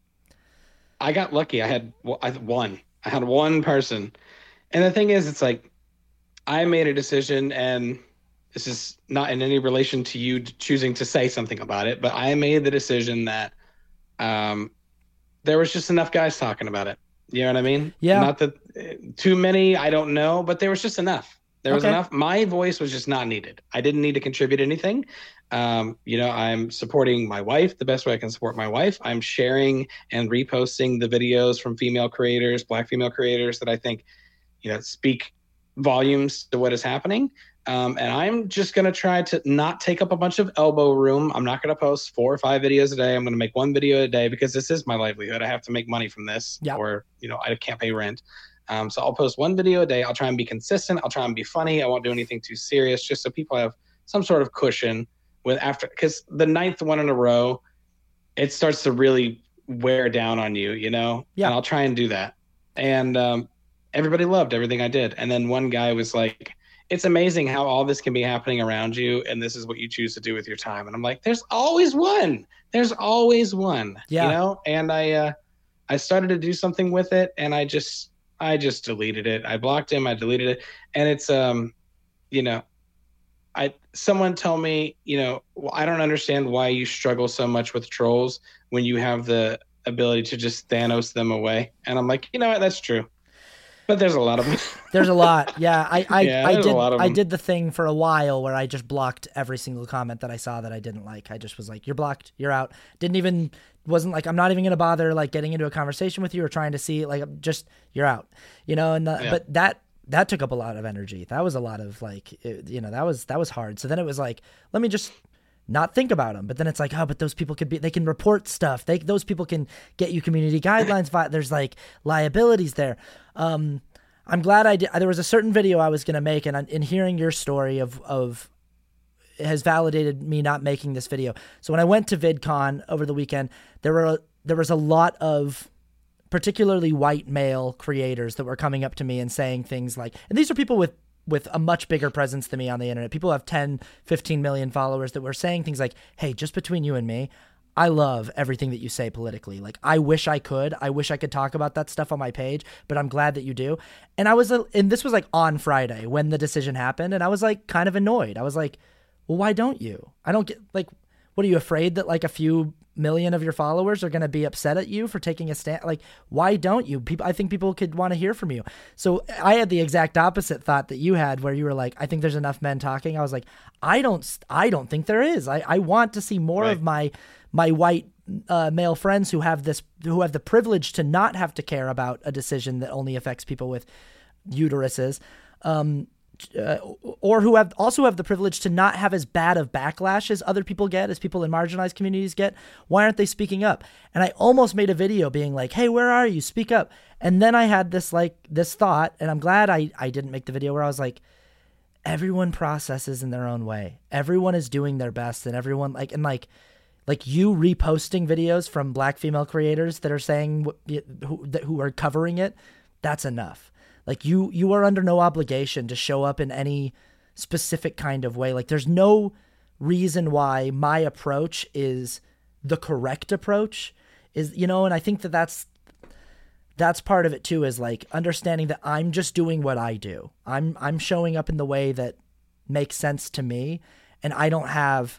I got lucky. I had I had one. I had one person. And the thing is, it's like, I made a decision, and this is not in any relation to you choosing to say something about it, but I made the decision that um, there was just enough guys talking about it. You know what I mean? Yeah. Not that uh, too many, I don't know, but there was just enough. There was okay. enough. My voice was just not needed. I didn't need to contribute anything. Um, you know, I'm supporting my wife the best way I can support my wife. I'm sharing and reposting the videos from female creators, Black female creators that I think, you know, speak volumes to what is happening. Um, and I'm just going to try to not take up a bunch of elbow room. I'm not going to post four or five videos a day. I'm going to make one video a day because this is my livelihood. I have to make money from this, yep. or, you know, I can't pay rent. Um, so I'll post one video a day. I'll try and be consistent. I'll try and be funny. I won't do anything too serious, just so people have some sort of cushion with after, because the ninth one in a row, it starts to really wear down on you, you know? Yeah. And I'll try and do that. And um, everybody loved everything I did. And then one guy was like, it's amazing how all this can be happening around you, and this is what you choose to do with your time. And I'm like, there's always one. There's always one. Yeah. You know? And I uh, I started to do something with it, and I just I just deleted it. I blocked him. I deleted it. And it's um, you know, I someone told me, you know, well, I don't understand why you struggle so much with trolls when you have the ability to just Thanos them away. And I'm like, you know what? That's true. But there's a lot of them. There's a lot. Yeah. I, I, yeah, I did, I them. did the thing for a while where I just blocked every single comment that I saw that I didn't like. I just was like, you're blocked, you're out. Didn't even, wasn't like, I'm not even going to bother like getting into a conversation with you or trying to see, like, just, you're out, you know? And, the, yeah. but that, that took up a lot of energy. That was a lot of like, it, you know, that was, that was hard. So then it was like, let me just not think about them. But then it's like, oh, but those people could be, they can report stuff. They, those people can get you community guidelines. There's like liabilities there. Um, I'm glad I did. There was a certain video I was going to make, and in hearing your story of, of it has validated me not making this video. So when I went to VidCon over the weekend, there were, there was a lot of particularly white male creators that were coming up to me and saying things like, and these are people with, with a much bigger presence than me on the internet. People who have ten, fifteen million followers that were saying things like, hey, just between you and me, I love everything that you say politically. Like, I wish I could. I wish I could talk about that stuff on my page, but I'm glad that you do. And I was, and this was like on Friday when the decision happened, and I was like kind of annoyed. I was like, well, why don't you? I don't get, like, what are you afraid that like a few million of your followers are going to be upset at you for taking a stand? Like, why don't you? People, I think people could want to hear from you. So I had the exact opposite thought that you had, where you were like, I think there's enough men talking. I was like, I don't, I don't think there is. I, I want to see more right. of my, my white uh, male friends who have this, who have the privilege to not have to care about a decision that only affects people with uteruses, um, uh, or who have also have the privilege to not have as bad of backlash as other people get, as people in marginalized communities get, why aren't they speaking up? And I almost made a video being like, hey, where are you? Speak up. And then I had this like this thought, and I'm glad I, I didn't make the video, where I was like, everyone processes in their own way. Everyone is doing their best, and everyone like, and like, like you reposting videos from Black female creators that are saying who, who are covering it, that's enough. Like you, you are under no obligation to show up in any specific kind of way. Like there's no reason why my approach is the correct approach, is, you know, and I think that that's, that's part of it too, is like understanding that I'm just doing what I do. I'm, I'm showing up in the way that makes sense to me. And I don't have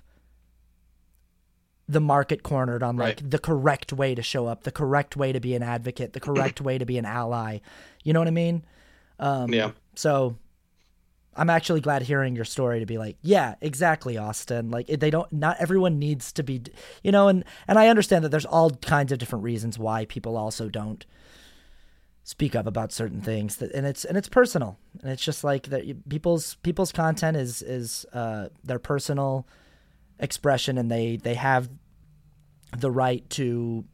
the market cornered on like right. the correct way to show up, the correct way to be an advocate, the correct way to be an ally. You know what I mean? Um, yeah. So I'm actually glad hearing your story to be like, yeah, exactly, Austin. Like they don't, not everyone needs to be, you know, and, and I understand that there's all kinds of different reasons why people also don't speak up about certain things, that, and it's, and it's personal, and it's just like that people's, people's content is, is, uh, their personal expression, and they, they have the right to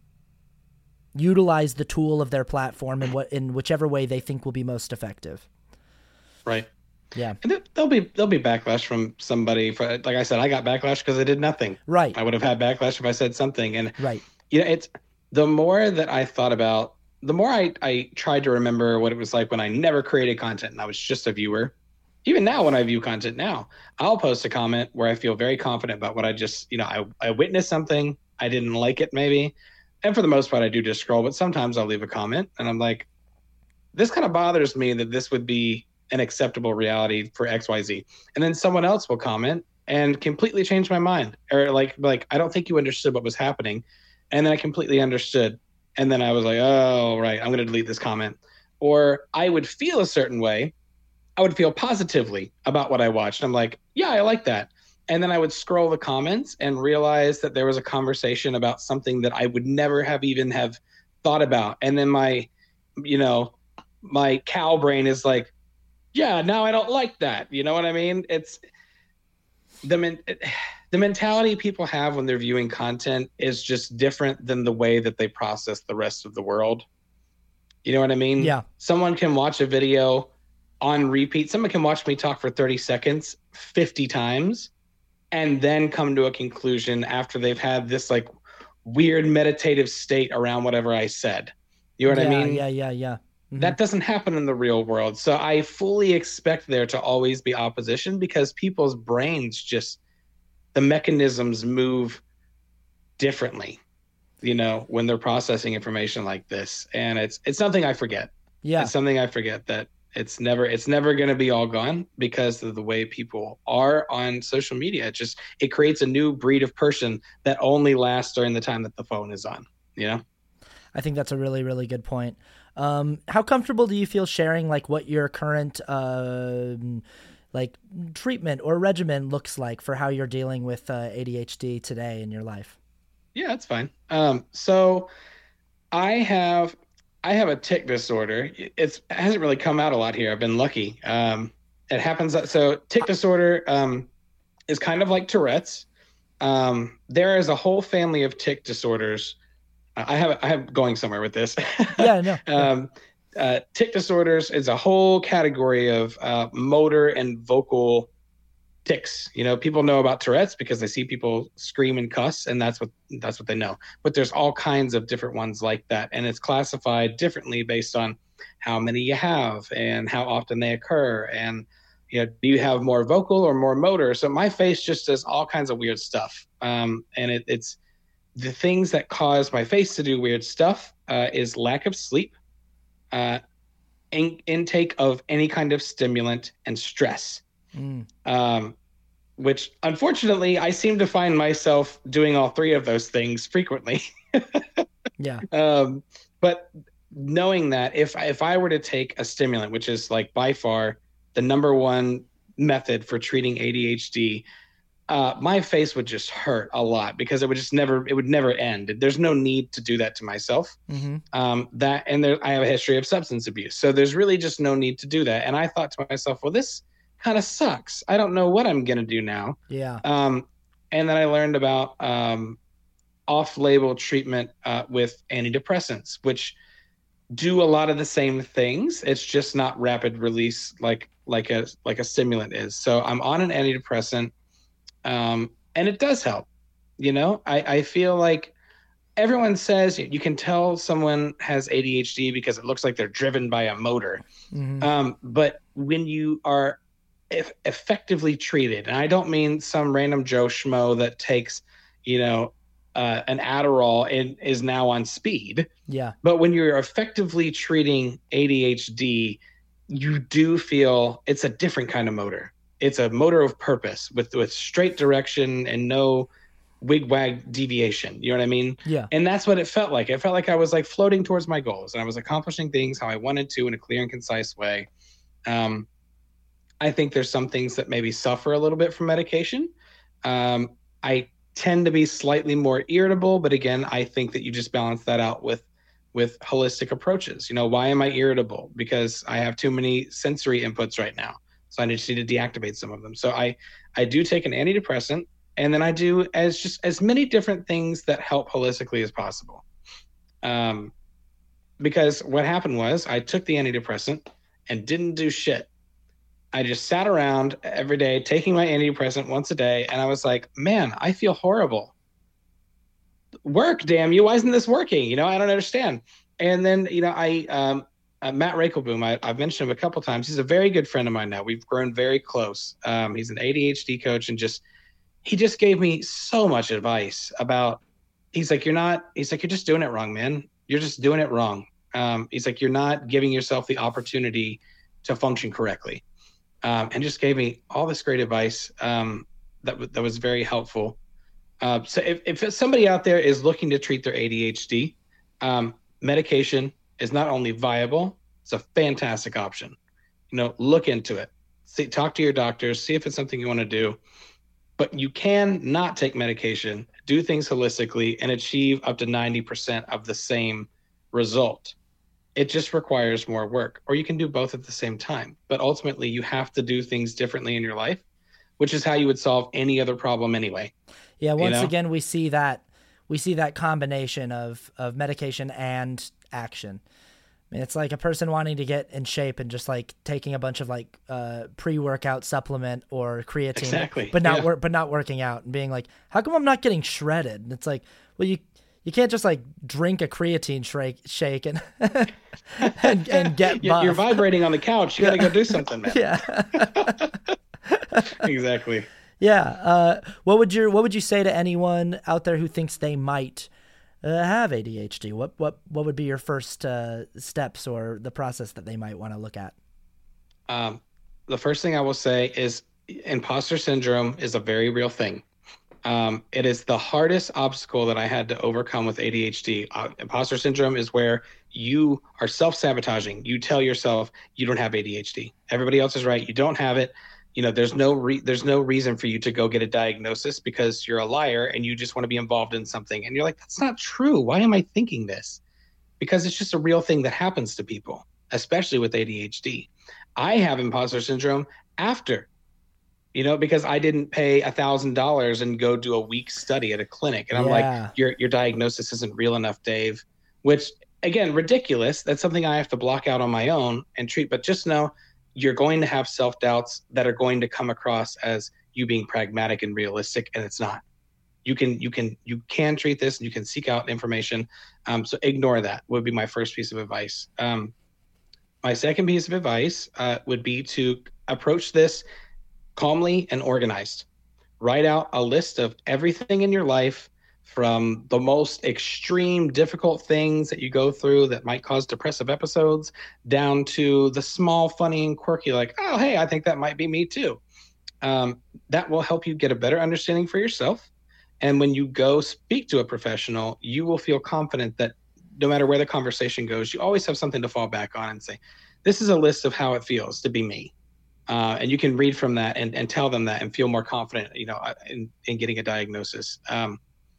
utilize the tool of their platform in what, in whichever way they think will be most effective. Right. Yeah. And there'll be, there'll be backlash from somebody for, like I said, I got backlash because I did nothing. Right. I would have had backlash if I said something. And right. You know, it's the more that I thought about, the more I, I tried to remember what it was like when I never created content and I was just a viewer. Even now, when I view content now, I'll post a comment where I feel very confident about what I just, you know, I, I witnessed something, I didn't like it maybe. And for the most part, I do just scroll, but sometimes I'll leave a comment and I'm like, this kind of bothers me that this would be an acceptable reality for X Y Z. And then someone else will comment and completely change my mind, or like, like, I don't think you understood what was happening. And then I completely understood. And then I was like, oh, right, I'm going to delete this comment. Or I would feel a certain way. I would feel positively about what I watched. I'm like, yeah, I like that. And then I would scroll the comments and realize that there was a conversation about something that I would never have even have thought about. And then my, you know, my cow brain is like, yeah, now I don't like that. You know what I mean? It's the men- the mentality people have when they're viewing content is just different than the way that they process the rest of the world. You know what I mean? Yeah. Someone can watch a video on repeat. Someone can watch me talk for thirty seconds, fifty times, and then come to a conclusion after they've had this like weird meditative state around whatever I said. You know what yeah, I mean? Yeah, yeah, yeah. Mm-hmm. That doesn't happen in the real world. So I fully expect there to always be opposition, because people's brains just, the mechanisms move differently, you know, when they're processing information like this. And it's it's something I forget. Yeah. It's something I forget, that it's never it's never going to be all gone because of the way people are on social media. It just, it creates a new breed of person that only lasts during the time that the phone is on, you know? I think that's a really, really good point. Um, how comfortable do you feel sharing like what your current uh, like treatment or regimen looks like for how you're dealing with uh, A D H D today in your life? Yeah, that's fine. Um, so I have I have a tic disorder. It's, it hasn't really come out a lot here. I've been lucky. Um, it happens that, so tic disorder um, is kind of like Tourette's. Um, there is a whole family of tic disorders. I have I have going somewhere with this. Yeah, no. um, uh, tic disorders is a whole category of uh, motor and vocal tics. You know, people know about Tourette's because they see people scream and cuss, and that's what that's what they know. But there's all kinds of different ones like that, and it's classified differently based on how many you have and how often they occur, and you know, do you have more vocal or more motor? So my face just does all kinds of weird stuff, um, and it, it's the things that cause my face to do weird stuff uh, is lack of sleep, uh, in- intake of any kind of stimulant, and stress. Mm. Um, which unfortunately I seem to find myself doing all three of those things frequently. Yeah. Um, but knowing that if if I were to take a stimulant, which is like by far the number one method for treating A D H D, uh, my face would just hurt a lot because it would just never, it would never end. There's no need to do that to myself. Mm-hmm. Um, that, and there, I have a history of substance abuse. So there's really just no need to do that. And I thought to myself, well, this kind of sucks. I don't know what I'm going to do now. Yeah. Um, and then I learned about um, off-label treatment uh, with antidepressants, which do a lot of the same things. It's just not rapid release like like a like a stimulant is. So I'm on an antidepressant, um, and it does help. You know, I, I feel like everyone says you can tell someone has A D H D because it looks like they're driven by a motor. Mm-hmm. Um, but when you are eff- effectively treated, and I don't mean some random Joe Schmo that takes, you know, uh, an Adderall and is now on speed. Yeah. But when you're effectively treating A D H D, you do feel it's a different kind of motor. It's a motor of purpose with, with straight direction and no wig-wag deviation. You know what I mean? Yeah. And that's what it felt like. It felt like I was like floating towards my goals and I was accomplishing things how I wanted to in a clear and concise way. Um, I think there's some things that maybe suffer a little bit from medication. Um, I tend to be slightly more irritable, but again, I think that you just balance that out with with holistic approaches. You know, why am I irritable? Because I have too many sensory inputs right now. So I just need to deactivate some of them. So I I do take an antidepressant, and then I do as just as many different things that help holistically as possible. Um, because what happened was I took the antidepressant and didn't do shit. I just sat around every day taking my antidepressant once a day, and I was like, man, I feel horrible. Work, damn you. Why isn't this working? You know, I don't understand. And then, you know, I, um, uh, Matt Rakelboom, I, I've mentioned him a couple times. He's a very good friend of mine now. We've grown very close. Um, he's an A D H D coach, and just, he just gave me so much advice about, he's like, you're not, he's like, you're just doing it wrong, man. You're just doing it wrong. Um, he's like, you're not giving yourself the opportunity to function correctly. Um, and just gave me all this great advice um, that, w- that was very helpful. Uh, so if, if somebody out there is looking to treat their A D H D, um, medication is not only viable, it's a fantastic option. You know, look into it. See, talk to your doctors, see if it's something you want to do. But you can not take medication, do things holistically, and achieve up to ninety percent of the same result. It just requires more work, or you can do both at the same time. But ultimately, you have to do things differently in your life, which is how you would solve any other problem anyway. Yeah. Once you know? again, we see that we see that combination of of medication and action. I mean, it's like a person wanting to get in shape and just like taking a bunch of like uh, pre-workout supplement or creatine, Exactly. but not Yeah. work, but not working out and being like, how come I'm not getting shredded? And it's like, well, you you can't just like drink a creatine shake shake and and, and get buff. You're vibrating on the couch. You got to go do something, man. Yeah. Exactly. Yeah. Uh, what would your what would you say to anyone out there who thinks they might uh, have A D H D? What what what would be your first uh, steps or the process that they might want to look at? Um, the first thing I will say is imposter syndrome is a very real thing. Um, it is the hardest obstacle that I had to overcome with A D H D. Uh, imposter syndrome is where you are self-sabotaging. You tell yourself you don't have A D H D. Everybody else is right. You don't have it. You know, there's no re- there's no reason for you to go get a diagnosis because you're a liar and you just want to be involved in something. And you're like, that's not true. Why am I thinking this? Because it's just a real thing that happens to people, especially with A D H D. I have imposter syndrome after, you know, because I didn't pay a thousand dollars and go do a week study at a clinic. And I'm Yeah. like, your your diagnosis isn't real enough, Dave, which again, ridiculous. That's something I have to block out on my own and treat. But just know you're going to have self-doubts that are going to come across as you being pragmatic and realistic, and it's not. You can you can you can treat this and you can seek out information. Um, so ignore that would be my first piece of advice. Um, my second piece of advice uh, would be to approach this calmly and organized. Write out a list of everything in your life, from the most extreme, difficult things that you go through that might cause depressive episodes, down to the small, funny, and quirky, like, oh, hey, I think that might be me too. Um, that will help you get a better understanding for yourself. And when you go speak to a professional, you will feel confident that no matter where the conversation goes, you always have something to fall back on and say, this is a list of how it feels to be me. Uh, and you can read from that and, and tell them that and feel more confident, you know, in, in getting a diagnosis. Um,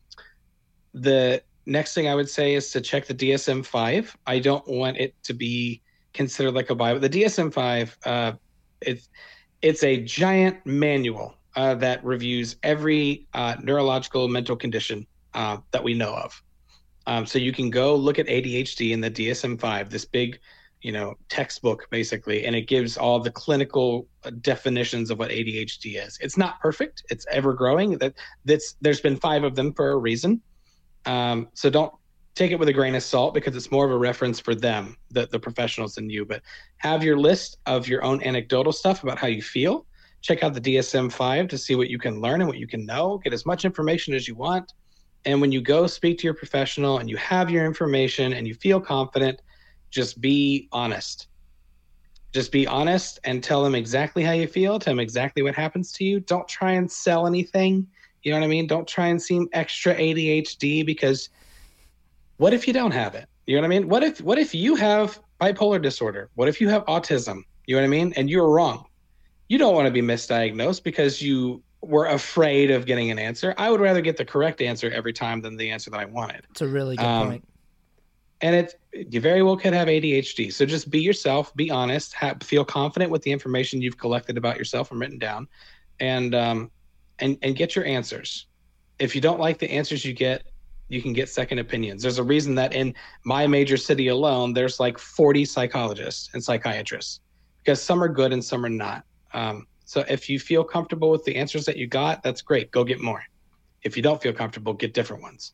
the next thing I would say is to check the D S M five. I don't want it to be considered like a Bible. The D S M five, uh, it's It's a giant manual uh, that reviews every uh, neurological mental condition uh, that we know of. Um, so you can go look at A D H D in the D S M five, this big, you know, textbook basically, and it gives all the clinical definitions of what A D H D is. It's not perfect; it's ever growing. That that's there's been five of them for a reason. Um, so don't take it with a grain of salt because it's more of a reference for them, the the professionals than you. But have your list of your own anecdotal stuff about how you feel. Check out the D S M five to see what you can learn and what you can know. Get as much information as you want. And when you go speak to your professional and you have your information and you feel confident, just be honest. Just be honest and tell them exactly how you feel. Tell them exactly what happens to you. Don't try and sell anything. You know what I mean? Don't try and seem extra A D H D because what if you don't have it? You know what I mean? What if what if you have bipolar disorder? What if you have autism? You know what I mean? And you're wrong. You don't want to be misdiagnosed because you were afraid of getting an answer. I would rather get the correct answer every time than the answer that I wanted. It's a really good um, point. And it, you very well could have A D H D. So just be yourself, be honest, have, feel confident with the information you've collected about yourself and written down, and um, and and get your answers. If you don't like the answers you get, you can get second opinions. There's a reason that in my major city alone, there's like forty psychologists and psychiatrists because some are good and some are not. Um, So if you feel comfortable with the answers that you got, that's great. Go get more. If you don't feel comfortable, get different ones.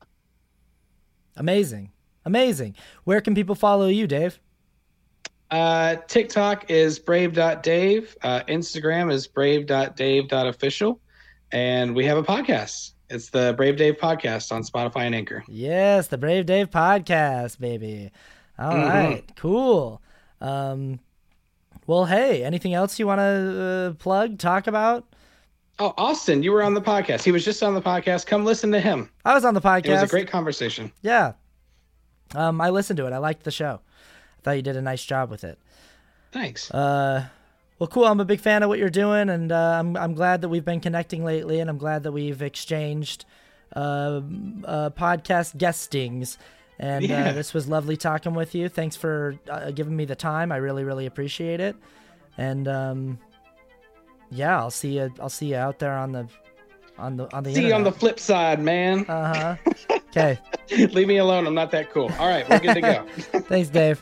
Amazing. Amazing. Where can people follow you, Dave? Uh, TikTok is brave dot dave. Uh, Instagram is brave dot dave dot official. And we have a podcast. It's the Brave Dave Podcast on Spotify and Anchor. Yes, the Brave Dave Podcast, baby. All mm-hmm. right. Cool. Um, Well, hey, anything else you want to uh, plug, talk about? Oh, Austin, you were on the podcast. He was just on the podcast. Come listen to him. I was on the podcast. It was a great conversation. Yeah. Um, I listened to it. I liked the show. I thought you did a nice job with it. Thanks. Uh, well, cool. I'm a big fan of what you're doing, and uh, I'm I'm glad that we've been connecting lately, and I'm glad that we've exchanged uh, uh, podcast guestings. And yeah. uh, this was lovely talking with you. Thanks for uh, giving me the time. I really, really appreciate it. And um, yeah, I'll see you. I'll see you out there on the on the on the. See internet. you on the flip side, man. Uh huh. Okay. Leave me alone. I'm not that cool. All right, we're good to go. Thanks, Dave.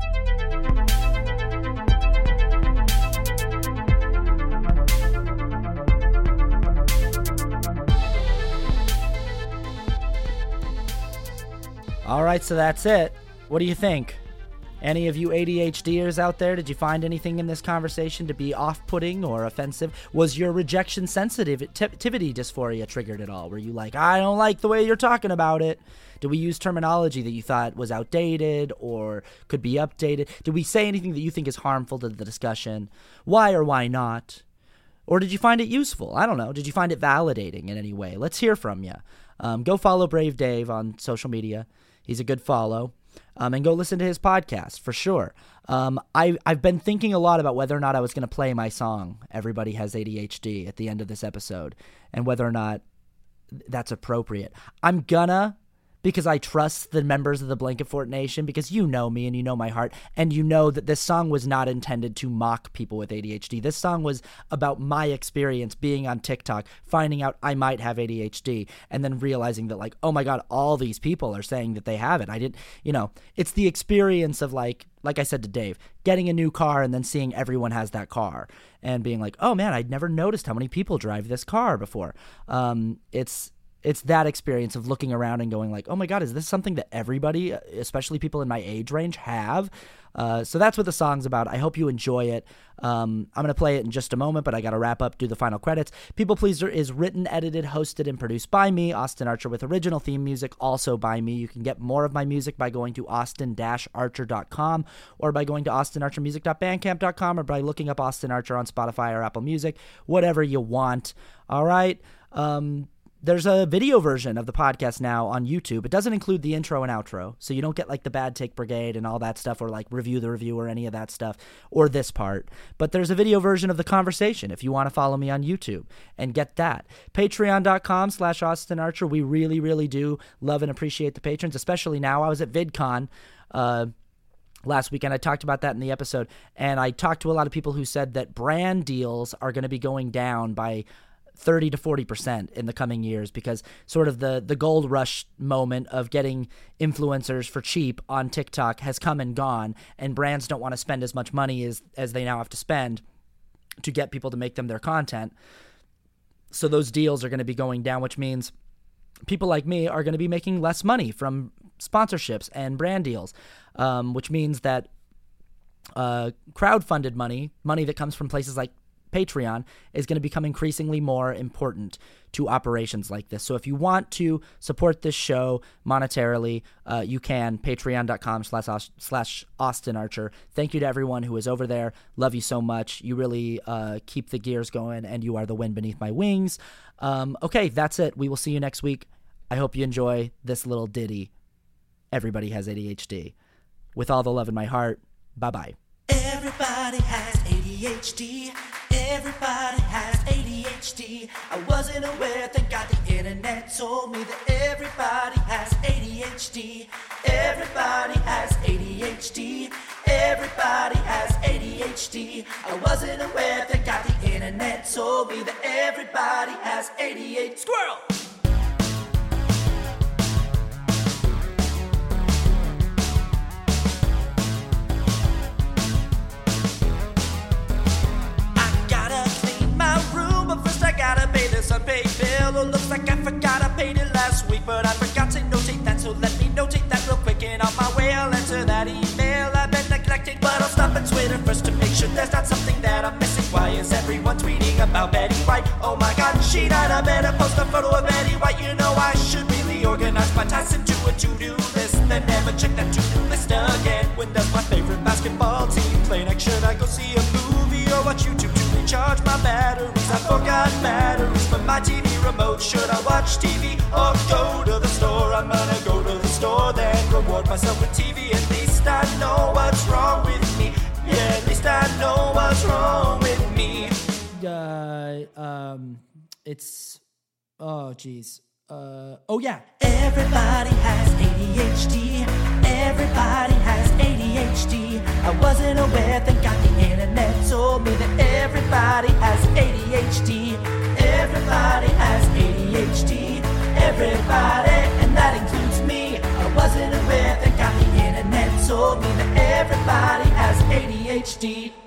All right, so that's it. What do you think? Any of you ADHDers out there, did you find anything in this conversation to be off-putting or offensive? Was your rejection sensitivity dysphoria triggered at all? Were you like, I don't like the way you're talking about it? Did we use terminology that you thought was outdated or could be updated? Did we say anything that you think is harmful to the discussion? Why or why not? Or did you find it useful? I don't know. Did you find it validating in any way? Let's hear from you. Um, go follow Brave Dave on social media. He's a good follow. Um, and go listen to his podcast for sure. Um, I, I've been thinking a lot about whether or not I was going to play my song, Everybody Has A D H D, at the end of this episode, and whether or not that's appropriate. I'm gonna, because I trust the members of the Blanket Fort Nation, because you know me and you know my heart, and you know that this song was not intended to mock people with A D H D. This song was about my experience being on TikTok, finding out I might have A D H D, and then realizing that, like, oh my God, all these people are saying that they have it. I didn't, you know, it's the experience of, like, like I said to Dave, getting a new car and then seeing everyone has that car and being like, oh man, I'd never noticed how many people drive this car before. Um, it's, It's that experience of looking around and going like, oh my God, is this something that everybody, especially people in my age range, have? Uh, so that's what the song's about. I hope you enjoy it. Um, I'm going to play it in just a moment, but I got to wrap up, do the final credits. People Pleaser is written, edited, hosted, and produced by me, Austin Archer, with original theme music also by me. You can get more of my music by going to austin dash archer dot com or by going to austin archer music dot bandcamp dot com or by looking up Austin Archer on Spotify or Apple Music, whatever you want. All right. Um, There's a video version of the podcast now on YouTube. It doesn't include the intro and outro, so you don't get like the Bad Take Brigade and all that stuff, or like Review the Review or any of that stuff, or this part. But there's a video version of the conversation if you want to follow me on YouTube and get that. Patreon.com slash Austin Archer. We really, really do love and appreciate the patrons, especially now. I was at VidCon uh, last weekend. I talked about that in the episode, and I talked to a lot of people who said that brand deals are going to be going down by thirty to forty percent in the coming years because sort of the, the gold rush moment of getting influencers for cheap on TikTok has come and gone, and brands don't want to spend as much money as, as they now have to spend to get people to make them their content. So those deals are going to be going down, which means people like me are going to be making less money from sponsorships and brand deals, um, which means that uh, crowdfunded money, money that comes from places like Patreon, is going to become increasingly more important to operations like this. So if you want to support this show monetarily, uh, you can. Patreon.com slash slash Austin Archer. Thank you to everyone who is over there. Love you so much. You really uh, keep the gears going, and you are the wind beneath my wings. Um, okay, that's it. We will see you next week. I hope you enjoy this little ditty. Everybody has A D H D. With all the love in my heart, bye-bye. Everybody has A D H D. Everybody has A D H D. I wasn't aware, thank God the internet told me that everybody has A D H D. Everybody has A D H D. Everybody has A D H D. I wasn't aware, thank God the internet told me that everybody has A D H D. Squirrel! Unpaid bill. Oh, looks like I forgot I paid it last week, but I forgot to notate that, so let me notate that real quick. And on my way I'll answer that email I've been neglecting, but I'll stop at Twitter first to make sure there's not something that I'm missing. Why is everyone tweeting about Betty White? Oh my god, she not a better post a photo of Betty White. You know I should really organize my tasks into a to-do list, then never check that to-do list again. When does my favorite basketball team play next? Should I go see a movie or watch YouTube to recharge my batteries? I forgot batteries for my T V remote. Should I watch T V or go to the store? I'm gonna go to the store, then reward myself with T V. At least I know what's wrong with me. Yeah, at least I know what's wrong with me. Uh, um, it's, oh, geez. Uh, oh, yeah. Everybody has A D H D. Everybody has A D H D. I wasn't aware, thank God the internet told me that everybody has A D H D. Everybody has A D H D. Everybody, and that includes me. I wasn't aware, thank God the internet told me that everybody has A D H D.